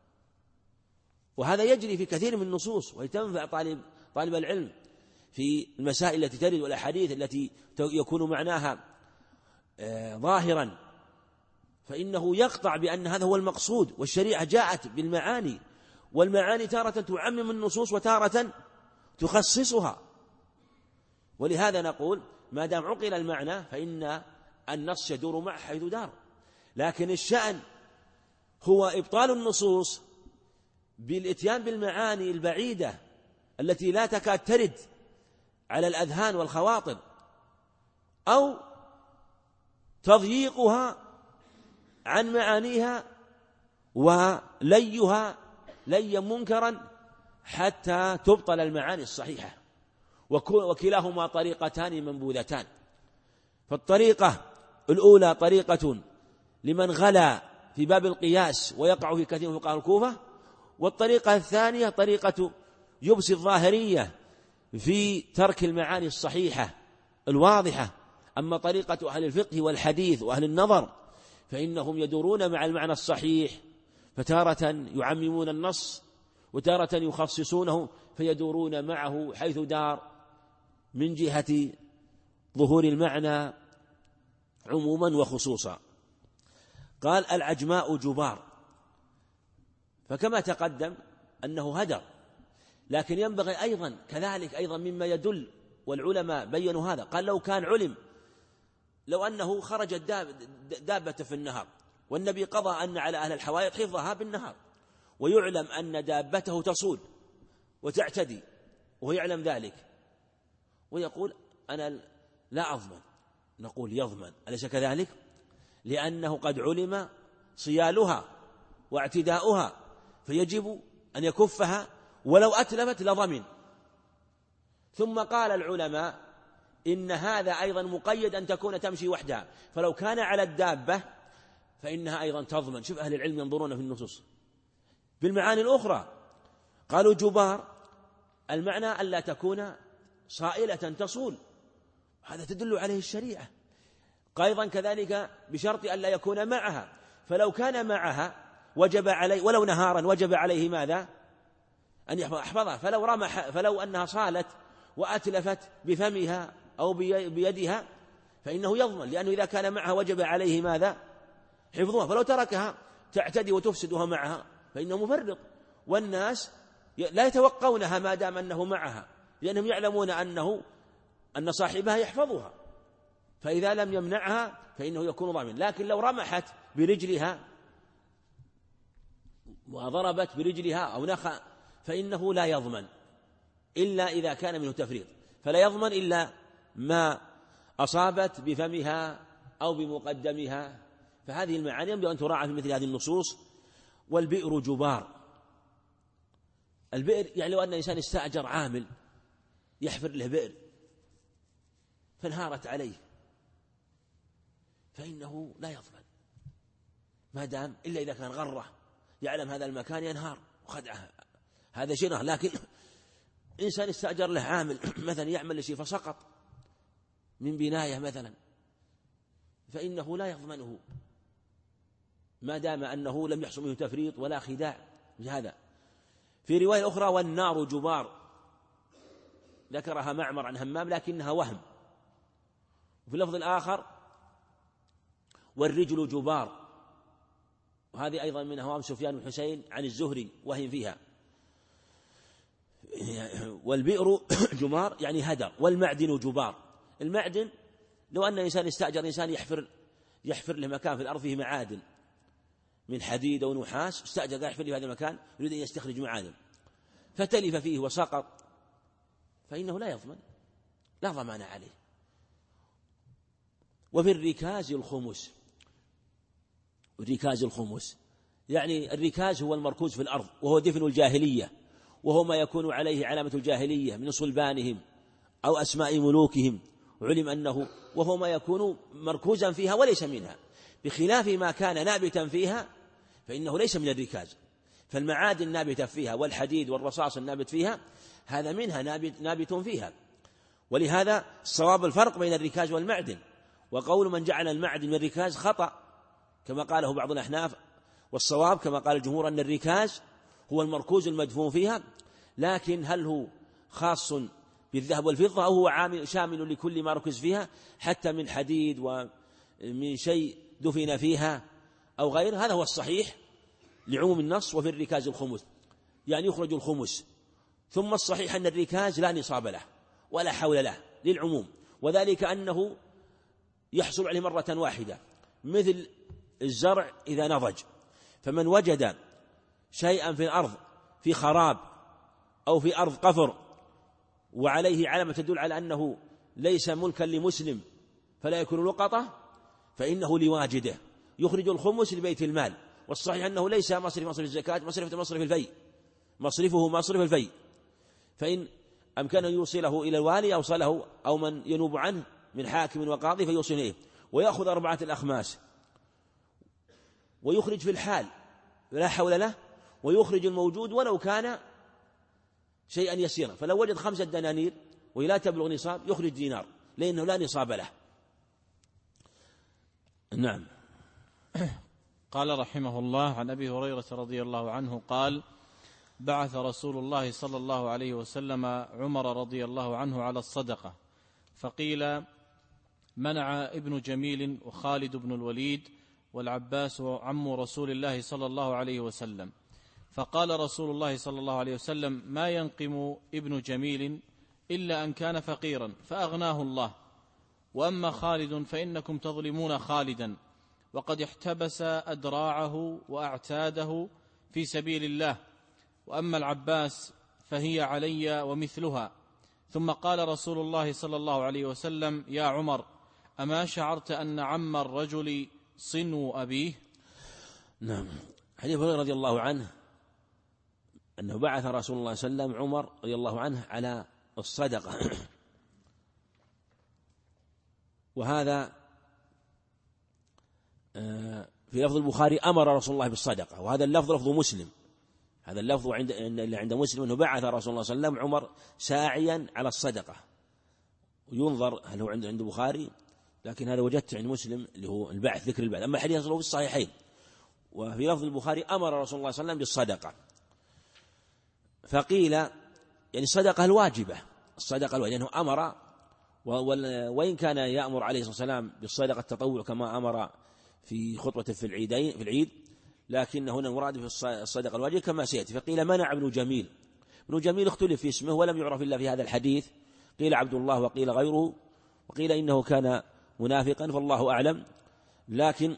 وهذا يجري في كثير من النصوص، ويتنفع طالب طالب العلم في المسائل التي ترد والأحاديث التي يكون معناها ظاهرا، فإنه يقطع بأن هذا هو المقصود. والشريعة جاءت بالمعاني، والمعاني تارة تعمم النصوص وتارة تخصصها، ولهذا نقول ما دام عقل المعنى فإن النص يدور معه حيث دار. لكن الشأن هو إبطال النصوص بالإتيان بالمعاني البعيدة التي لا تكاد ترد على الأذهان والخواطر، أو تضييقها عن معانيها وليها ليا منكرا حتى تبطل المعاني الصحيحة، وكلاهما طريقتان منبوذتان. فالطريقة الأولى طريقة لمن غلا في باب القياس ويقع في كثير من فقهاء الكوفة، والطريقة الثانية طريقة يبس الظاهرية في ترك المعاني الصحيحة الواضحة. أما طريقة أهل الفقه والحديث وأهل النظر فإنهم يدورون مع المعنى الصحيح، فتارة يعممون النص وتارة يخصصونه، فيدورون معه حيث دار من جهة ظهور المعنى عموما وخصوصا. قال العجماء جبار، فكما تقدم أنه هدر، لكن ينبغي أيضا كذلك أيضا مما يدل، والعلماء بيّنوا هذا. قال لو كان علم، لو أنه خرجت دابة في النهار والنبي قضى أن على أهل الحوائط حفظها بالنهار، ويعلم أن دابته تصول وتعتدي وهو يعلم ذلك، ويقول أنا لا أضمن، نقول يضمن، أليس كذلك؟ لأنه قد علم صيالها واعتداؤها، فيجب أن يكفها، ولو أتلفت لضمن. ثم قال العلماء إن هذا أيضا مقيد أن تكون تمشي وحدها، فلو كان على الدابة فإنها أيضا تضمن. شوف أهل العلم ينظرون في النصوص بالمعاني الأخرى. قالوا جبار المعنى ألا تكون صائلة تصول، هذا تدل عليه الشريعة. أيضا كذلك بشرط ألا يكون معها، فلو كان معها وجب عليه ولو نهارا وجب عليه ماذا؟ أن يحفظها. فلو رمح فلو أنها صالت وأتلفت بفمها أو بيدها فإنه يضمن، لأنه إذا كان معها وجب عليه ماذا؟ حفظها. فلو تركها تعتدي وتفسدها معها فإنه مفرط، والناس لا يتوقونها ما دام أنه معها، لأنهم يعلمون أنه أن صاحبها يحفظها، فإذا لم يمنعها فإنه يكون ضامن. لكن لو رمحت برجلها وضربت برجلها أو نخى فإنه لا يضمن إلا إذا كان منه تفريط، فلا يضمن إلا ما أصابت بفمها أو بمقدمها. فهذه المعاني ينبغي أن تراعى في مثل هذه النصوص. والبئر جبار، البئر يعني لو أن إنسان استأجر عامل يحفر له بئر فانهارت عليه فإنه لا يضمن ما دام إلا إذا كان غره، يعلم هذا المكان ينهار وخدعه، هذا شيء. لكن إنسان استأجر له عامل مثلا يعمل شيء فسقط من بناية مثلا فإنه لا يضمنه ما دام أنه لم يحصل منه تفريط ولا خداع بهذا. في رواية أخرى والنار جبار، ذكرها معمر عن همام لكنها وهم. وفي اللفظ الآخر والرجل جبار، وهذه أيضا من هوام سفيان بن حسين عن الزهري وهم فيها. والبئر جمار يعني هدر. والمعدن جبار، المعدن لو أن إنسان استأجر إنسان يحفر يحفر له مكان في الأرض فيه معادن من حديد أو نحاس، استأجر قال يحفر لي في هذا المكان يريد أن يستخرج معادن، فتلف فيه وسقط، فإنه لا يضمن، لا ضمان عليه. وفي الركاز الخمس، الركاز الخمس يعني الركاز هو المركوز في الأرض، وهو دفن الجاهلية، وهو ما يكون عليه علامة الجاهلية من صلبانهم أو أسماء ملوكهم، وعلم أنه وهو ما يكون مركوزا فيها وليس منها، بخلاف ما كان نابتا فيها فإنه ليس من الركاز. فالمعادن النابتة فيها والحديد والرصاص النابت فيها هذا منها نابت, نابت فيها. ولهذا الصواب الفرق بين الركاز والمعدن، وقول من جعل المعدن من الركاز خطأ كما قاله بعض الأحناف، والصواب كما قال الجمهور أن الركاز هو المركوز المدفون فيها، لكن هل هو خاص بالذهب والفضة أو هو عامل شامل لكل ما ركز فيها حتى من حديد ومن شيء دفن فيها أو غيره؟ هذا هو الصحيح لعموم النص. وفي الركاز الخمس يعني يخرج الخمس. ثم الصحيح أن الركاز لا نصاب له ولا حول له للعموم، وذلك أنه يحصل عليه مرة واحدة، مثل الزرع إذا نضج، فمن وجد شيئا في الأرض في خراب أو في أرض قفر وعليه علامة تدل على أنه ليس ملكا لمسلم فلا يكون لقطة، فإنه لواجده يخرج الخمس لبيت المال. والصحيح أنه ليس مصرف مصرف الزكاة، مصرف مصرف الفيء، مصرفه مصرف الفيء، فإن أمكن أن يوصله إلى الوالي أوصله، أو من ينوب عنه من حاكم وقاضي فيوصل إليه، ويأخذ أربعة الأخماس ويخرج في الحال لا حول له، ويخرج الموجود ولو كان شيئا يسيرا. فلو وجد خمسة دنانير وهي لا تبلغ نصاب يخرج دينار لأنه لا نصاب له. نعم. قال رحمه الله: عن أبي هريرة رضي الله عنه قال: بعث رسول الله صلى الله عليه وسلم عمر رضي الله عنه على الصدقة، فقيل: منع ابن جميل وخالد بن الوليد والعباس عم رسول الله صلى الله عليه وسلم. فقال رسول الله صلى الله عليه وسلم: ما ينقم ابن جميل إلا أن كان فقيرا فأغناه الله، وأما خالد فإنكم تظلمون خالدا، وقد احتبس أدراعه وأعتاده في سبيل الله، وأما العباس فهي علي ومثلها. ثم قال رسول الله صلى الله عليه وسلم: يا عمر، أما شعرت أن عم الرجل صنو أبيه؟ نعم. حديث هريرة رضي الله عنه أنه بعث رسول الله صلى الله عليه وسلم عمر رضي الله عنه على الصدقة، وهذا في لفظ البخاري أمر رسول الله بالصدقة، وهذا اللفظ لفظ مسلم، هذا اللفظ عند عند مسلم أنه بعث رسول الله صلى الله عليه وسلم عمر ساعيا على الصدقة، وينظر هل هو عند عند البخاري، لكن هذا وجدت عند مسلم اللي هو البعث، ذكر البعث. أما الحديث أصله في الصحيحين، وفي لفظ البخاري أمر رسول الله صلى الله عليه وسلم بالصدقة. فقيل يعني الصدقة الواجبة، الصدقة الواجبة لأنه يعني أمر، وإن كان يأمر عليه الصلاة والسلام بالصدقة التطوع كما أمر في خطبة في العيدين في العيد، لكن هنا المراد في الصدقة الواجبة كما سيأتي. فقيل منع ابن جميل، ابن جميل اختلف في اسمه ولم يعرف إلا في هذا الحديث، قيل عبد الله وقيل غيره، وقيل إنه كان منافقا فالله أعلم، لكن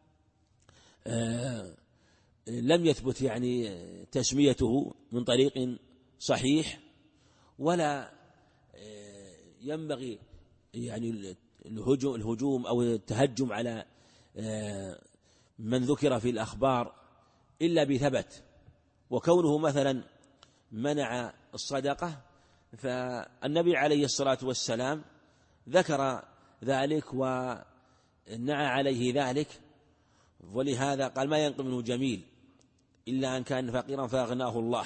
آه لم يثبت يعني تسميته من طريق صحيح، ولا آه ينبغي يعني الهجوم, الهجوم أو التهجم على آه من ذكر في الأخبار إلا بثبت. وكونه مثلا منع الصدقة، فالنبي عليه الصلاة والسلام ذكر ذلك ونعى عليه ذلك، ولهذا قال: ما ينقم منه جميل إلا أن كان فقيرا فأغناه الله.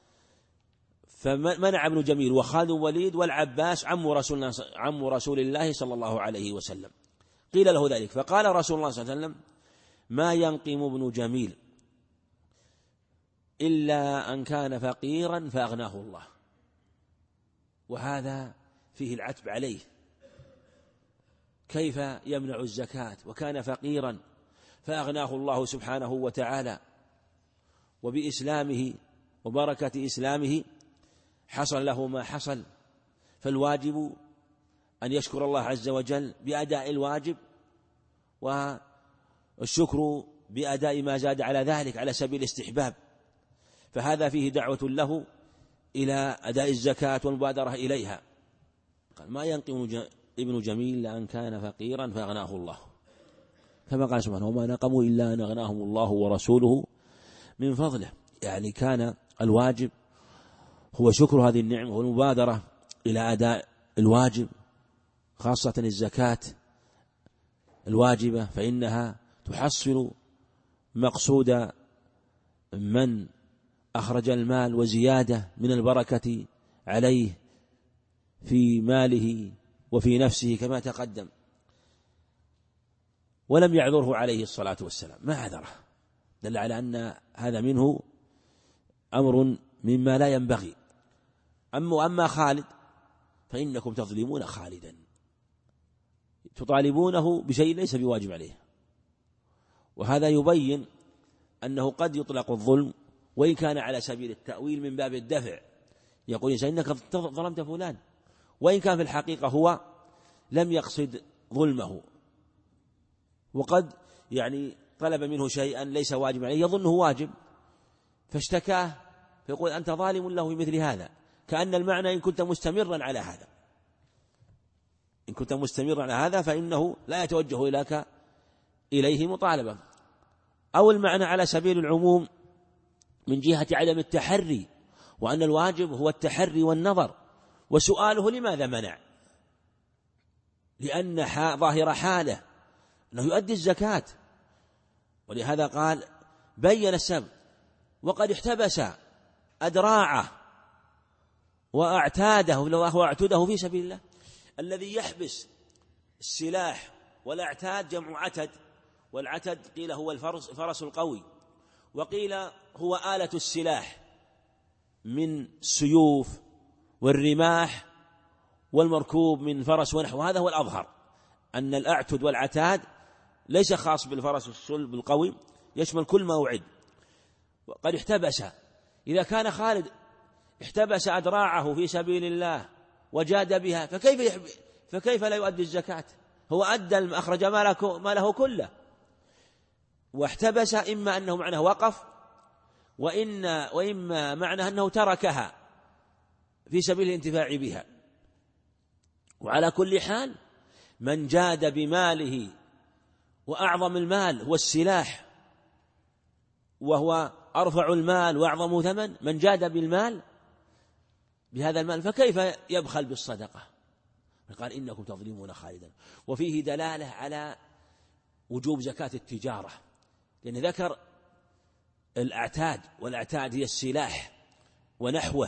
فمنع ابن جميل وخالد وليد والعباس عم رسول, عم رسول الله صلى الله عليه وسلم. قيل له ذلك، فقال رسول الله صلى الله عليه وسلم: ما ينقم ابن جميل إلا أن كان فقيرا فأغناه الله. وهذا فيه العتب عليه، كيف يمنع الزكاة وكان فقيرا فأغناه الله سبحانه وتعالى، وبإسلامه وبركة إسلامه حصل له ما حصل. فالواجب أن يشكر الله عز وجل بأداء الواجب، والشكر بأداء ما زاد على ذلك على سبيل الاستحباب، فهذا فيه دعوة له إلى أداء الزكاة والمبادرة إليها. قال ما ينقم ابن جميل لأن كان فقيرا فأغناه الله، كما قال سبحانه وما نقموا إلا أن أغناهم الله ورسوله من فضله. يعني كان الواجب هو شكر هذه النعمة والمبادرة إلى أداء الواجب، خاصة الزكاة الواجبة، فإنها تحصل مقصود من أخرج المال وزيادة من البركة عليه في ماله وفي نفسه كما تقدم. ولم يعذره عليه الصلاة والسلام، ما عذره، دل على أن هذا منه أمر مما لا ينبغي. أما أما خالد فإنكم تظلمون خالدا، تطالبونه بشيء ليس بواجب عليه، وهذا يبين أنه قد يطلق الظلم وإن كان على سبيل التأويل من باب الدفع، يقول إنك ظلمت فلان، وإن كان في الحقيقة هو لم يقصد ظلمه، وقد يعني طلب منه شيئا ليس واجب عليه يظنه واجب فاشتكاه، فيقول أنت ظالم له بمثل هذا، كأن المعنى إن كنت مستمرا على هذا إن كنت مستمرا على هذا فإنه لا يتوجه إليك إليه مطالبة. أو المعنى على سبيل العموم من جهة عدم التحري، وأن الواجب هو التحري والنظر، وسؤاله لماذا منع، لأن ظاهر حاله أنه يؤدي الزكاة، ولهذا قال بين السبب وقد احتبس أدراعه وأعتاده وأعتده في سبيل الله. الذي يحبس السلاح والأعتاد جمع عتد، والعتد قيل هو الفرس فرس القوي، وقيل هو آلة السلاح من السيوف والرماح والمركوب من فرس ونحو. هذا هو الأظهر أن الأعتد والعتاد ليس خاص بالفرس الصلب القوي، يشمل كل ما أعد. وقد احتبس، إذا كان خالد احتبس أدراعه في سبيل الله وجاد بها فكيف يحب... فكيف لا يؤدي الزكاة؟ هو أدى أخرج ما له كله، واحتبس إما أنه معناه وقف، وإن وإما معناه أنه تركها في سبيل الانتفاع بها. وعلى كل حال من جاد بماله، وأعظم المال هو السلاح وهو أرفع المال وأعظم ثمن، من جاد بالمال بهذا المال فكيف يبخل بالصدقة؟ قال إنكم تظلمون خالدا. وفيه دلالة على وجوب زكاة التجارة، لأن ذكر الأعتاد، والأعتاد هي السلاح ونحوه،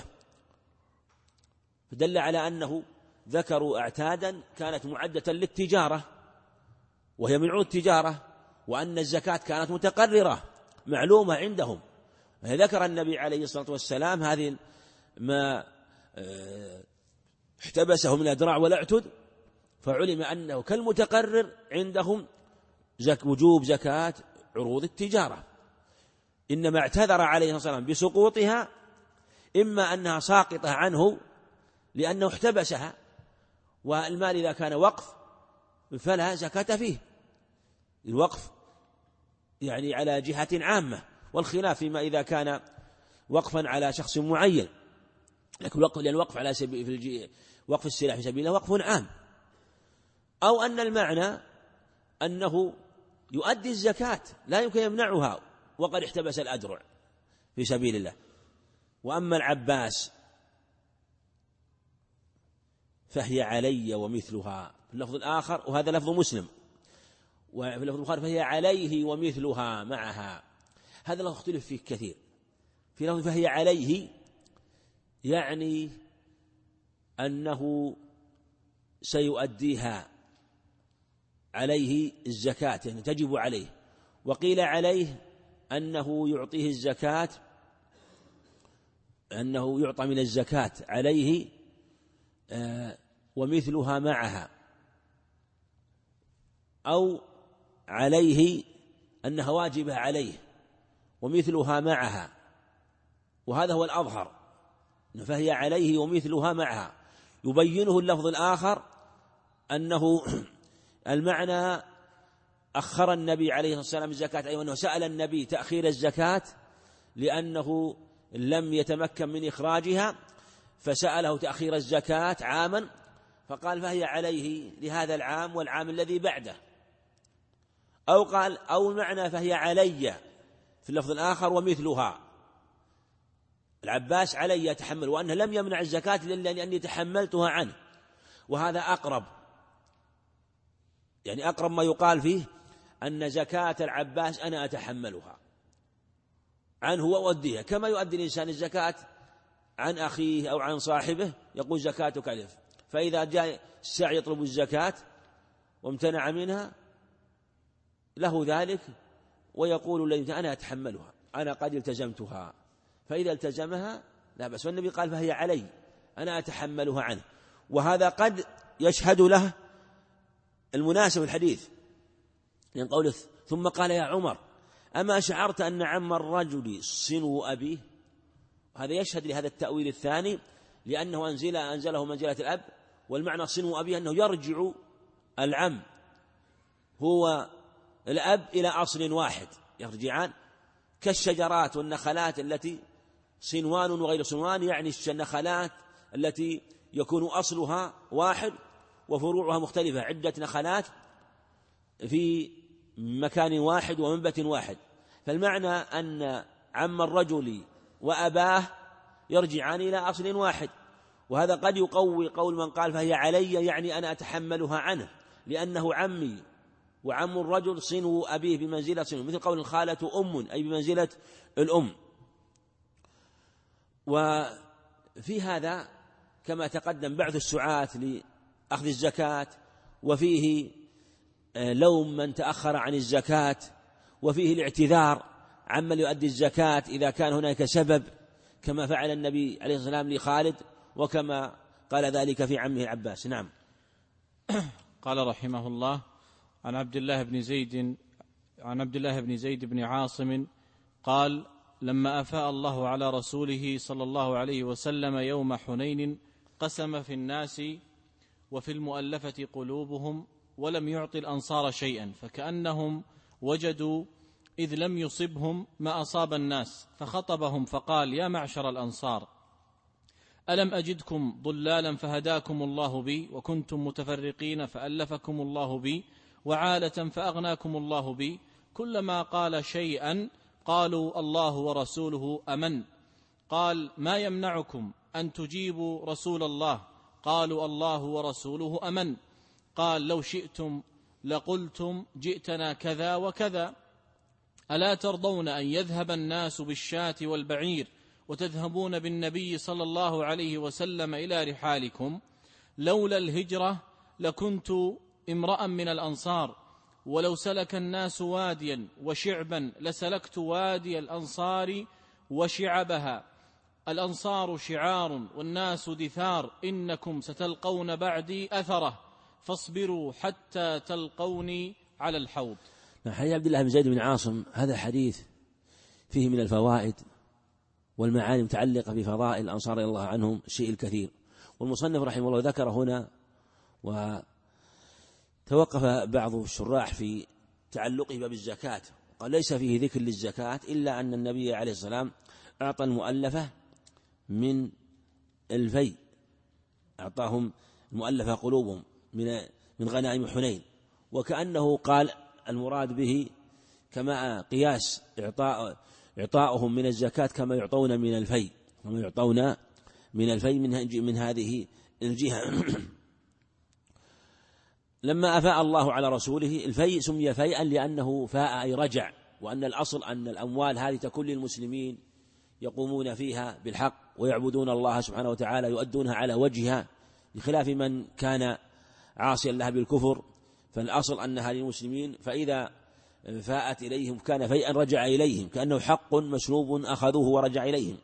فدل على أنه ذكروا أعتادا كانت معدة للتجارة وهي من عروض التجارة، وأن الزكاة كانت متقررة معلومة عندهم. ذكر النبي عليه الصلاة والسلام هذه ما احتبسه من الأدراع والأعتد، فعلم أنه كالمتقرر عندهم زك وجوب زكاة عروض التجارة. إنما اعتذر عليه الصلاة والسلام بسقوطها، إما أنها ساقطة عنه لأنه احتبسها، والمال إذا كان وقف فلا زكاة فيه، الوقف يعني على جهة عامة، والخلاف فيما إذا كان وقفا على شخص معين، لكن وقف لأن وقف على سبيل في وقف السلاح في سبيل الله وقف عام. أو أن المعنى أنه يؤدي الزكاة لا يمكن يمنعها وقد احتبس الأدرع في سبيل الله. وأما العباس فهي علي ومثلها في اللفظ الآخر، وهذا لفظ مسلم، وفي اللفظ البخاري فهي عليه ومثلها معها. هذا لفظ اختلف فيه كثير. في لفظ فهي عليه يعني أنه سيؤديها عليه الزكاة، يعني تجب عليه. وقيل عليه أنه يعطيه الزكاة، أنه يعطى من الزكاة عليه ومثلها معها، أو عليه أنها واجبة عليه ومثلها معها، وهذا هو الأظهر، فهي عليه ومثلها معها. يبينه اللفظ الآخر أنه المعنى أخر النبي عليه الصلاة والسلام الزكاة، أي أنه سأل النبي تأخير الزكاة لأنه لم يتمكن من إخراجها، فسأله تأخير الزكاة عاما، فقال فهي عليه لهذا العام والعام الذي بعده، أو قال أو المعنى فهي علي في اللفظ الآخر ومثلها، العباس علي يتحمل، وأنه لم يمنع الزكاة إلا لأني تحملتها عنه، وهذا أقرب، يعني أقرب ما يقال فيه أن زكاة العباس أنا أتحملها عنه وأؤديها، كما يؤدي الإنسان الزكاة عن أخيه أو عن صاحبه، يقول زكاتك ألف، فإذا جاء الساعي يطلب الزكاة وامتنع منها له ذلك، ويقول الذي أنا أتحملها، أنا قد التزمتها، فإذا التزمها لا بأس. والنبي قال فهي علي أنا أتحملها عنه، وهذا قد يشهد له المناسب الحديث من قوله ثم قال يا عمر أما شعرت أن عم الرجل صنو أبيه، هذا يشهد لهذا التأويل الثاني، لأنه أنزل أنزله منزلة الأب، والمعنى صنو أبيه أنه يرجع العم هو الأب إلى أصل واحد، يرجعان كالشجرات والنخلات التي صنوان وغير صنوان، يعني النخلات التي يكون أصلها واحد وفروعها مختلفة، عدة نخلات في مكان واحد ومنبت واحد، فالمعنى أن عم الرجل وأباه يرجعان إلى أصل واحد، وهذا قد يقوي قول من قال فهي علي، يعني أنا أتحملها عنه، لأنه عمي وعم الرجل صنو أبيه بمنزلة صنو، مثل قول الخالة أم أي بمنزلة الأم. وفي هذا كما تقدم بعث السعاة لأخذ الزكاة، وفيه لوم من تأخر عن الزكاة، وفيه الاعتذار عمن يؤدي الزكاة إذا كان هناك سبب، كما فعل النبي عليه الصلاة والسلام لخالد، وكما قال ذلك في عمه العباس. نعم. قال رحمه الله عن عبد الله بن زيد عن عبد الله بن زيد بن عاصم قال لما أفاء الله على رسوله صلى الله عليه وسلم يوم حنين قسم في الناس وفي المؤلفة قلوبهم ولم يعط الأنصار شيئا، فكأنهم وجدوا إذ لم يصبهم ما أصاب الناس، فخطبهم فقال يا معشر الأنصار ألم أجدكم ضلالا فهداكم الله بي، وكنتم متفرقين فألفكم الله بي، وعالة فأغناكم الله بي، كلما قال شيئا قالوا الله ورسوله أمن، قال ما يمنعكم أن تجيبوا رسول الله، قالوا الله ورسوله أمن، قال لو شئتم لقلتم جئتنا كذا وكذا، ألا ترضون أن يذهب الناس بالشاة والبعير وتذهبون بالنبي صلى الله عليه وسلم إلى رحالكم، لولا الهجرة لكنت امرأ من الأنصار، ولو سلك الناس واديا وشعبا لسلكت وادي الأنصار وشعبها، الأنصار شعار والناس دثار، إنكم ستلقون بعدي أثره، فاصبروا حتى تلقوني على الحوض. حديث عبد الله بن زيد بن عاصم هذا حديث فيه من الفوائد والمعاني متعلقة بفضائل الأنصار رضي الله عنهم الشيء الكثير، والمصنف رحمه الله ذكر هنا، وتوقف بعض الشراح في تعلقه بالزكاة، قال ليس فيه ذكر للزكاة إلا أن النبي عليه السلام أعطى المؤلفة من الفي، أعطاهم المؤلفة قلوبهم من من غنائم حنين، وكأنه قال المراد به كما قياس إعطاء إعطاؤهم من الزكاة كما يعطون من الفي، كما يعطون من الفي من من هذه الجهة. لما أفاء الله على رسوله، الفي سمي فيئا لأنه فاء أي رجع، وأن الأصل أن الأموال هذه تكون للمسلمين يقومون فيها بالحق ويعبدون الله سبحانه وتعالى، يؤدونها على وجهها، بخلاف من كان عاصيا لها بالكفر، فالأصل أنها للمسلمين، فإذا فاءت إليهم كان فيئا رجع إليهم، كأنه حق مسلوب أخذوه ورجع إليهم.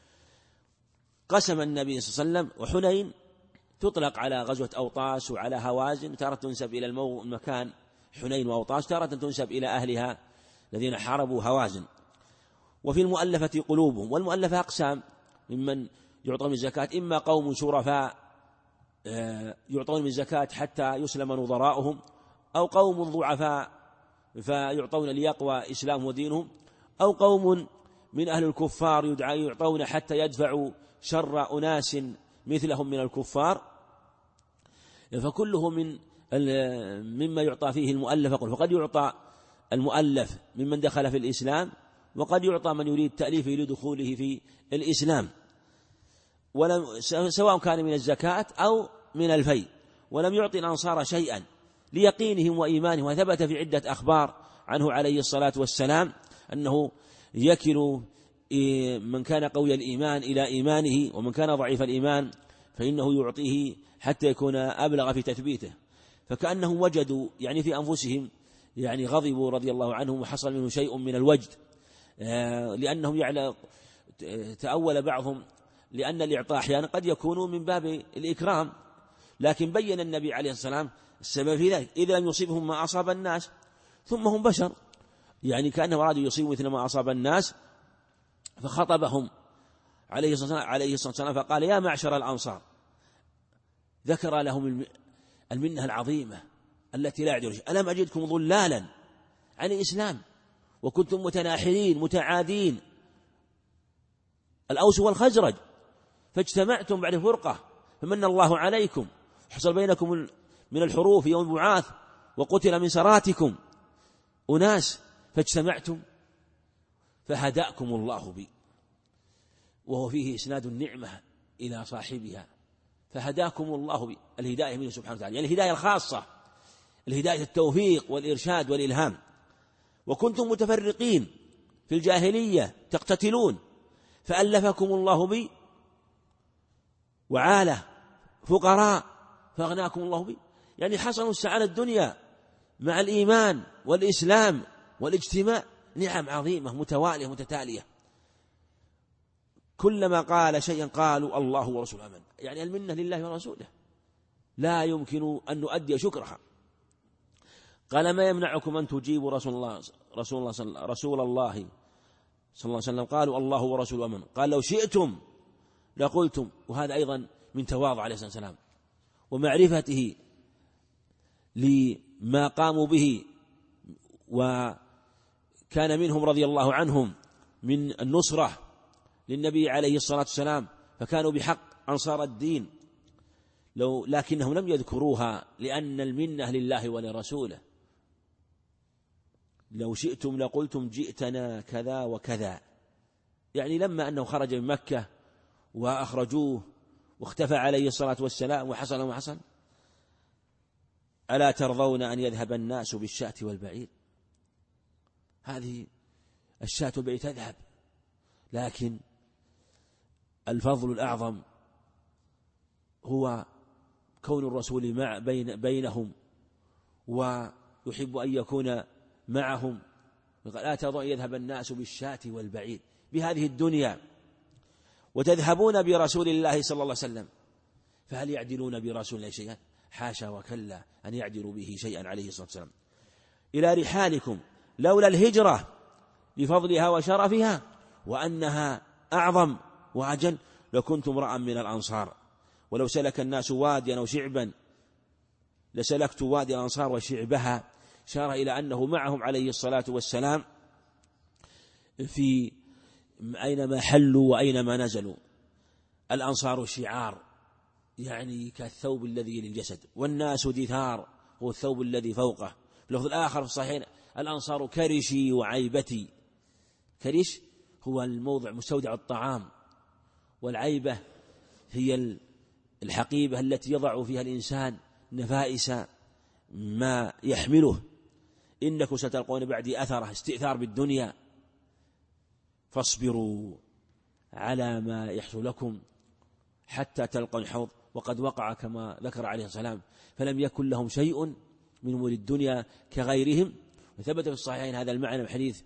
قسم النبي صلى الله عليه وسلم، وحنين تطلق على غزوة أوطاس وعلى هوازن، تارة تنسب إلى المكان حنين وأوطاس، تارة تنسب إلى أهلها الذين حاربوا هوازن. وفي المؤلفة قلوبهم، والمؤلفة أقسام ممن يعطون من الزكاة، إما قوم شرفاء يعطون من الزكاة حتى يسلم نظراؤهم، أو قوم ضعفاء فيعطون ليقوى إسلامهم ودينهم، أو قوم من أهل الكفار يعطون حتى يدفعوا شر أناس مثلهم من الكفار، فكله من مما يعطى فيه المؤلف. فقد يعطى المؤلف ممن دخل في الإسلام، وقد يعطى من يريد تأليفه لدخوله في الإسلام، ولم سواء كان من الزكاة أو من الفيء، ولم يعطي الأنصار شيئا ليقينهم وإيمانهم. وثبت في عدة أخبار عنه عليه الصلاة والسلام أنه يكل من كان قوي الإيمان إلى إيمانه، ومن كان ضعيف الإيمان فإنه يعطيه حتى يكون أبلغ في تثبيته. فكأنهم وجدوا يعني في أنفسهم يعني غضبوا رضي الله عنهم، وحصل منهم شيء من الوجد، لأنهم يعلم تأول بعضهم لأن الإعطاء أحيانا قد يكون من باب الإكرام، لكن بين النبي عليه السلام السبب في ذلك: إذا لم يصيبهم ما أصاب الناس ثم هم بشر، يعني كأنهم أرادوا يصيبوا مثل ما أصاب الناس. فخطبهم عليه الصلاة والسلام فقال: يا معشر الأنصار، ذكر لهم المنة العظيمة التي لا يعدل. ألم أجدكم ضلالا عن الإسلام وكنتم متناحرين متعادين، الأوس والخزرج، فاجتمعتم بعد فرقة فمن الله عليكم، حصل بينكم من الحروف يوم بعاث، وقتل من سراتكم أناس فاجتمعتم فهداكم الله بي. وهو فيه إسناد النعمة إلى صاحبها، فهداكم الله بي، الهداية منه سبحانه وتعالى، يعني الهداية الخاصة، الهداية التوفيق والإرشاد والإلهام. وكنتم متفرقين في الجاهلية تقتتلون، فألفكم الله بي، وعالة فقراء فأغناكم الله بي، يعني حصلوا السعادة الدنيا مع الإيمان والإسلام والاجتماع، نعم عظيمة متوالية متتالية. كلما قال شيئا قالوا الله ورسوله آمين، يعني المنة لله ورسوله، لا يمكن أن نؤدي شكرها. قال: ما يمنعكم أن تجيبوا رسول الله رسول الله صلى رسول الله صلى الله عليه وسلم؟ قالوا الله ورسوله آمين. قال: لو شئتم لقلتم. وهذا أيضا من تواضع عليه الصلاة والسلام ومعرفته لما قاموا به، وكان منهم رضي الله عنهم من النصرة للنبي عليه الصلاة والسلام، فكانوا بحق أنصار الدين، لو لكنهم لم يذكروها لأن المنة لله ولرسوله. لو شئتم لقلتم جئتنا كذا وكذا، يعني لما أنه خرج من مكة وأخرجوه واختفى عليه الصلاة والسلام وحصل ما حصل: ألا ترضون أن يذهب الناس بالشاة والبعير؟ هذه الشاة والبعير تذهب، لكن الفضل الأعظم هو كون الرسول مع بين بينهم، ويحب أن يكون معهم. لا ترضون أن يذهب الناس بالشاة والبعير بهذه الدنيا، وتذهبون برسول الله صلى الله عليه وسلم، فهل يعدلون برسول الله شيئا؟ حاشا وكلا أن يعدلوا به شيئا عليه الصلاة والسلام. إلى رحالكم، لولا الهجرة لفضلها وشرفها وأنها أعظم وأجل لكنتم امرأ من الأنصار، ولو سلك الناس واديا أو شعبا لسلكت وادي الأنصار وشعبها. شار إلى أنه معهم عليه الصلاة والسلام في أينما حلوا وأينما نزلوا. الأنصار شعار، يعني كالثوب الذي للجسد، والناس دثار، هو الثوب الذي فوقه. في اللفظ الآخر في الصحيحين: الأنصار كرشي وعيبتي. كرش هو الموضع مستودع الطعام، والعيبة هي الحقيبة التي يضع فيها الإنسان نفائس ما يحمله. إنكم ستلقون بعدي أثره، استئثار بالدنيا، فاصبروا على ما يحصل لكم حتى تلقوا الحوض. وقد وقع كما ذكر عليه السلام، فلم يكن لهم شيء من أمور الدنيا كغيرهم. وثبت في الصحيحين هذا المعنى في حديث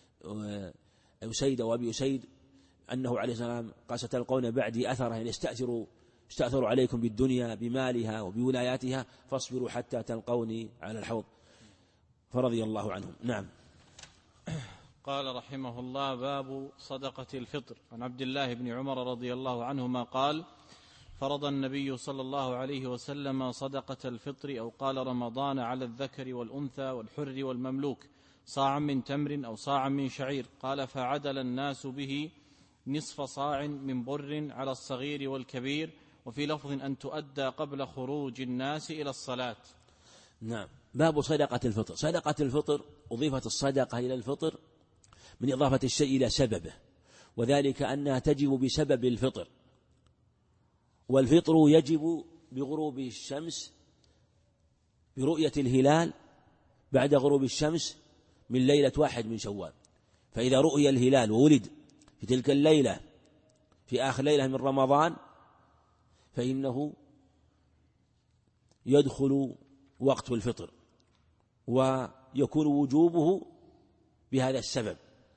أسيد وأبي أسيد أنه عليه السلام قال: ستلقون بعدي أثره، يعني استأثروا استأثروا عليكم بالدنيا بمالها وبولاياتها، فاصبروا حتى تلقوني على الحوض. فرضي الله عنهم. نعم. قال رحمه الله: باب صدقة الفطر. عن عبد الله بن عمر رضي الله عنهما قال: فرض النبي صلى الله عليه وسلم صدقة الفطر أو قال رمضان على الذكر والأنثى والحر والمملوك صاعا من تمر أو صاعا من شعير. قال فعدل الناس به نصف صاع من بر على الصغير والكبير، وفي لفظ أن تؤدى قبل خروج الناس إلى الصلاة. نعم. باب صدقة الفطر. صدقة الفطر أضيفت الصدقة إلى الفطر من إضافة الشيء إلى سببه، وذلك أنها تجب بسبب الفطر، والفطر يجب بغروب الشمس برؤية الهلال بعد غروب الشمس من ليلة واحد من شوال. فإذا رؤي الهلال وولد في تلك الليلة في آخر ليلة من رمضان فإنه يدخل وقت الفطر، ويكون وجوبه بهذا السبب.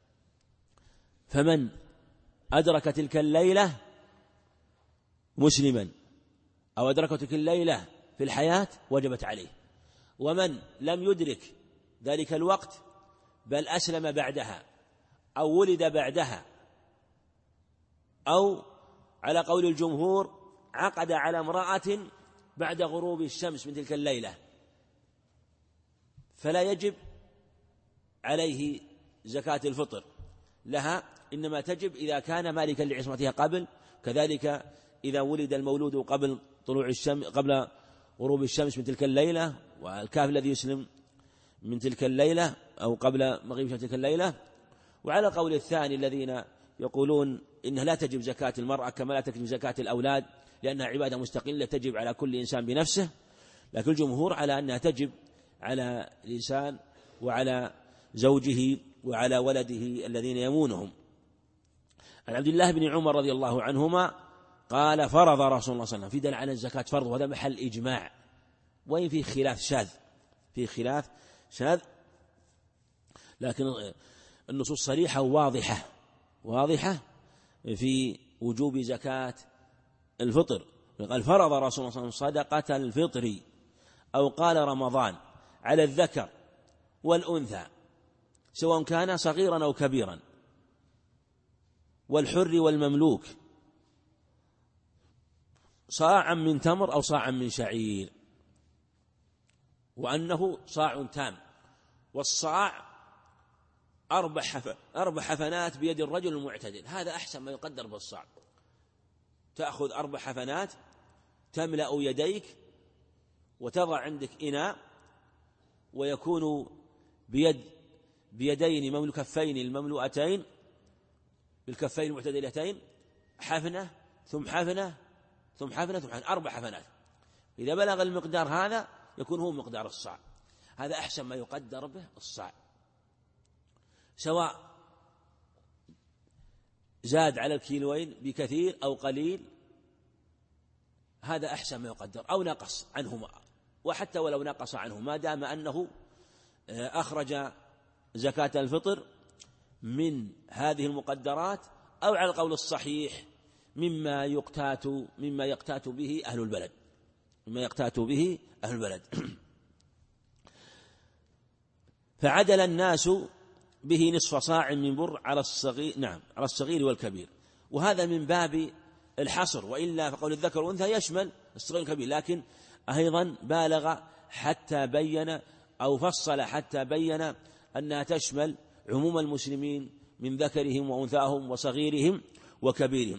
فمن أدرك تلك الليلة مسلما أو أدرك تلك الليلة في الحياة وجبت عليه، ومن لم يدرك ذلك الوقت بل أسلم بعدها أو ولد بعدها أو على قول الجمهور عقد على امرأة بعد غروب الشمس من تلك الليلة فلا يجب عليه زكاة الفطر لها، إنما تجب إذا كان مالكا لعصمتها قبل. كذلك إذا ولد المولود قبل طلوع الشمس قبل غروب الشمس من تلك الليلة، والكافر الذي يسلم من تلك الليلة أو قبل مغيب تلك الليلة. وعلى القول الثاني الذين يقولون إنها لا تجب زكاة المرأة كما لا تجب زكاة الأولاد لأنها عبادة مستقلة تجب على كل إنسان بنفسه، لكن الجمهور على أنها تجب على الإنسان وعلى زوجه وعلى ولده الذين يمونهم. عن عبد الله بن عمر رضي الله عنهما قال فرض رسول الله صلى الله عليه وسلم، في دل على الزكاة فرض، وهذا محل إجماع، وإن في خلاف شاذ في خلاف شاذ لكن النصوص صريحة واضحة واضحة في وجوب زكاة الفطر. قال فرض رسول الله صلى الله عليه وسلم صدقة الفطر أو قال رمضان على الذكر والأنثى سواء كان صغيرا أو كبيرا والحر والمملوك صاعا من تمر أو صاعا من شعير، وأنه صاع تام، والصاع أربع حف... أربع حفنات بيد الرجل المعتدل، هذا أحسن ما يقدر بالصاع. تأخذ أربع حفنات تملأ يديك وتضع عندك إناء، ويكون بيد بيدين مملو كفين المملوءتين بالكفين المعتدلتين حفنة ثم حفنة ثم حفنة ثم حفنة، أربع حفنات. إذا بلغ المقدار هذا يكون هو مقدار الصاع، هذا أحسن ما يقدر به الصاع، سواء زاد على الكيلوين بكثير أو قليل، هذا أحسن ما يقدر، أو نقص عنهما، وحتى ولو نقص عنه ما دام أنه أخرج زكاة الفطر من هذه المقدرات، أو على القول الصحيح مما يقتات مما يقتات به أهل البلد مما يقتات به أهل البلد. فعدل الناس به نصف صاع من بر على الصغير نعم على الصغير والكبير، وهذا من باب الحصر، وإلا فقول الذكر والأنثى يشمل الصغير والكبير، لكن أيضا بالغ حتى بين أو فصل حتى بين أنها تشمل عموم المسلمين من ذكرهم وأنثاهم وصغيرهم وكبيرهم.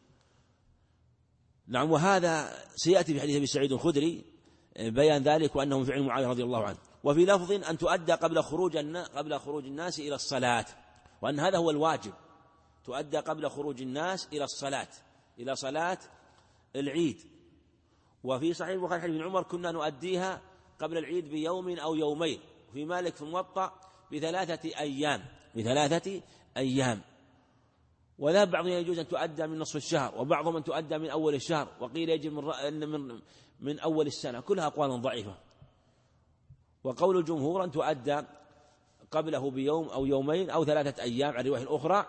نعم. وهذا سيأتي في حديث أبي سعيد الخدري بيان ذلك، وأنه من فعل معاوية رضي الله عنه. وفي لفظ أن تؤدى قبل خروج قبل خروج الناس إلى الصلاة، وأن هذا هو الواجب، تؤدى قبل خروج الناس إلى الصلاة إلى صلاة العيد. وفي صحيح البخاري حديث ابن عمر كنا نؤديها قبل العيد بيوم أو يومين، في مالك في الموطأ بثلاثة أيام بثلاثة أيام. وذهب بعضهم يجوز أن تؤدى من نصف الشهر، وبعضهم أن تؤدى من أول الشهر، وقيل يجب من من من أول السنة، كلها أقوال ضعيفة. وقول الجمهور أن تؤدى قبله بيوم أو يومين أو ثلاثة أيام على الرواية الأخرى.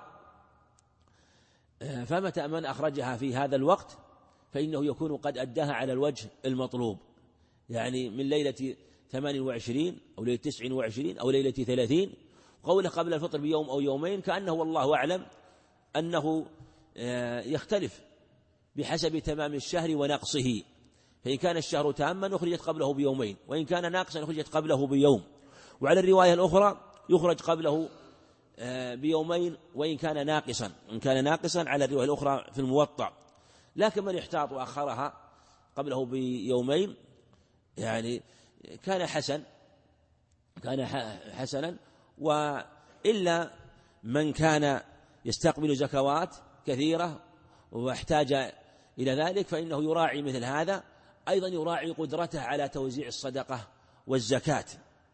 فمتى من أخرجها في هذا الوقت فإنه يكون قد أداها على الوجه المطلوب، يعني من ليلة ثمان وعشرين أو ليلة تسع وعشرين أو ليلة ثلاثين. قوله قبل الفطر بيوم أو يومين كأنه والله أعلم أنه يختلف بحسب تمام الشهر ونقصه، فإن كان الشهر تاما أخرجت قبله بيومين، وإن كان ناقصا أخرجت قبله بيوم. وعلى الرواية الأخرى يخرج قبله بيومين وإن كان ناقصا، إن كان ناقصا على الرواية الأخرى في الموطأ. لكن من احتاط وأخرها قبله بيومين يعني كان حسن كان حسنا. وإلا من كان يستقبل زكوات كثيرة واحتاج إلى ذلك فإنه يراعي مثل هذا، أيضا يراعي قدرته على توزيع الصدقة والزكاة.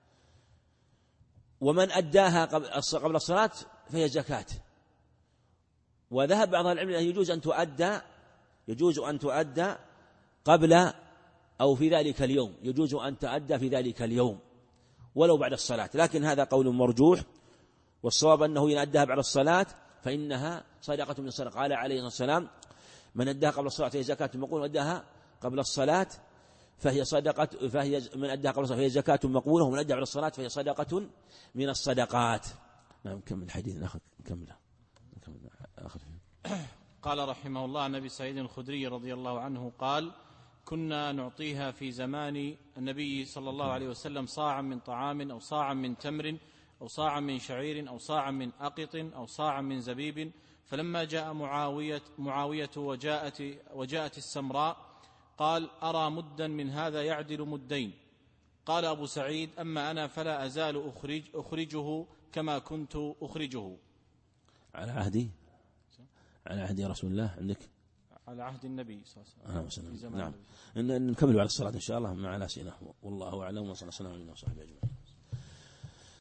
ومن أداها قبل الصلاة فهي زكاة. وذهب بعض العلم أن يجوز أن تؤدى يجوز أن تؤدى قبل أو في ذلك اليوم، يجوز أن تؤدى في ذلك اليوم ولو بعد الصلاة، لكن هذا قول مرجوح، والصواب أنه إن أداها بعد الصلاة فإنها صدقة من الصدقة. قال عليه الصلاة والسلام: من أداها قبل الصلاة فهي زكاة مقبولة، وأداها قبل الصلاة فهي صدقة فهي من أداها قبل الصلاة فهي زكاة مقبولة، ومن أداها بعد الصلاة فهي صدقة من الصدقات. نعم نكمل الحديث ناخذ نكمل نكمل آخر. قال رحمه الله عن أبي سعيد الخدري رضي الله عنه قال: كنا نعطيها في زمان النبي صلى الله عليه وسلم صاعا من طعام أو صاعا من تمر أو صاعا من شعير أو صاعا من أقط أو صاعا من زبيب، فلما جاء معاوية, معاوية وجاءت, وجاءت السمراء قال: أرى مدا من هذا يعدل مدين. قال أبو سعيد: أما أنا فلا أزال أخرج أخرجه كما كنت أخرجه. على عهدي على عهد رسول الله عندك على عهد النبي صلى الله عليه وسلم. نعم. نكمل بعد الصلاة إن شاء الله مع الأسئلة، والله أعلم، وصلى الله عليه وسلم وصحبه أجمعين.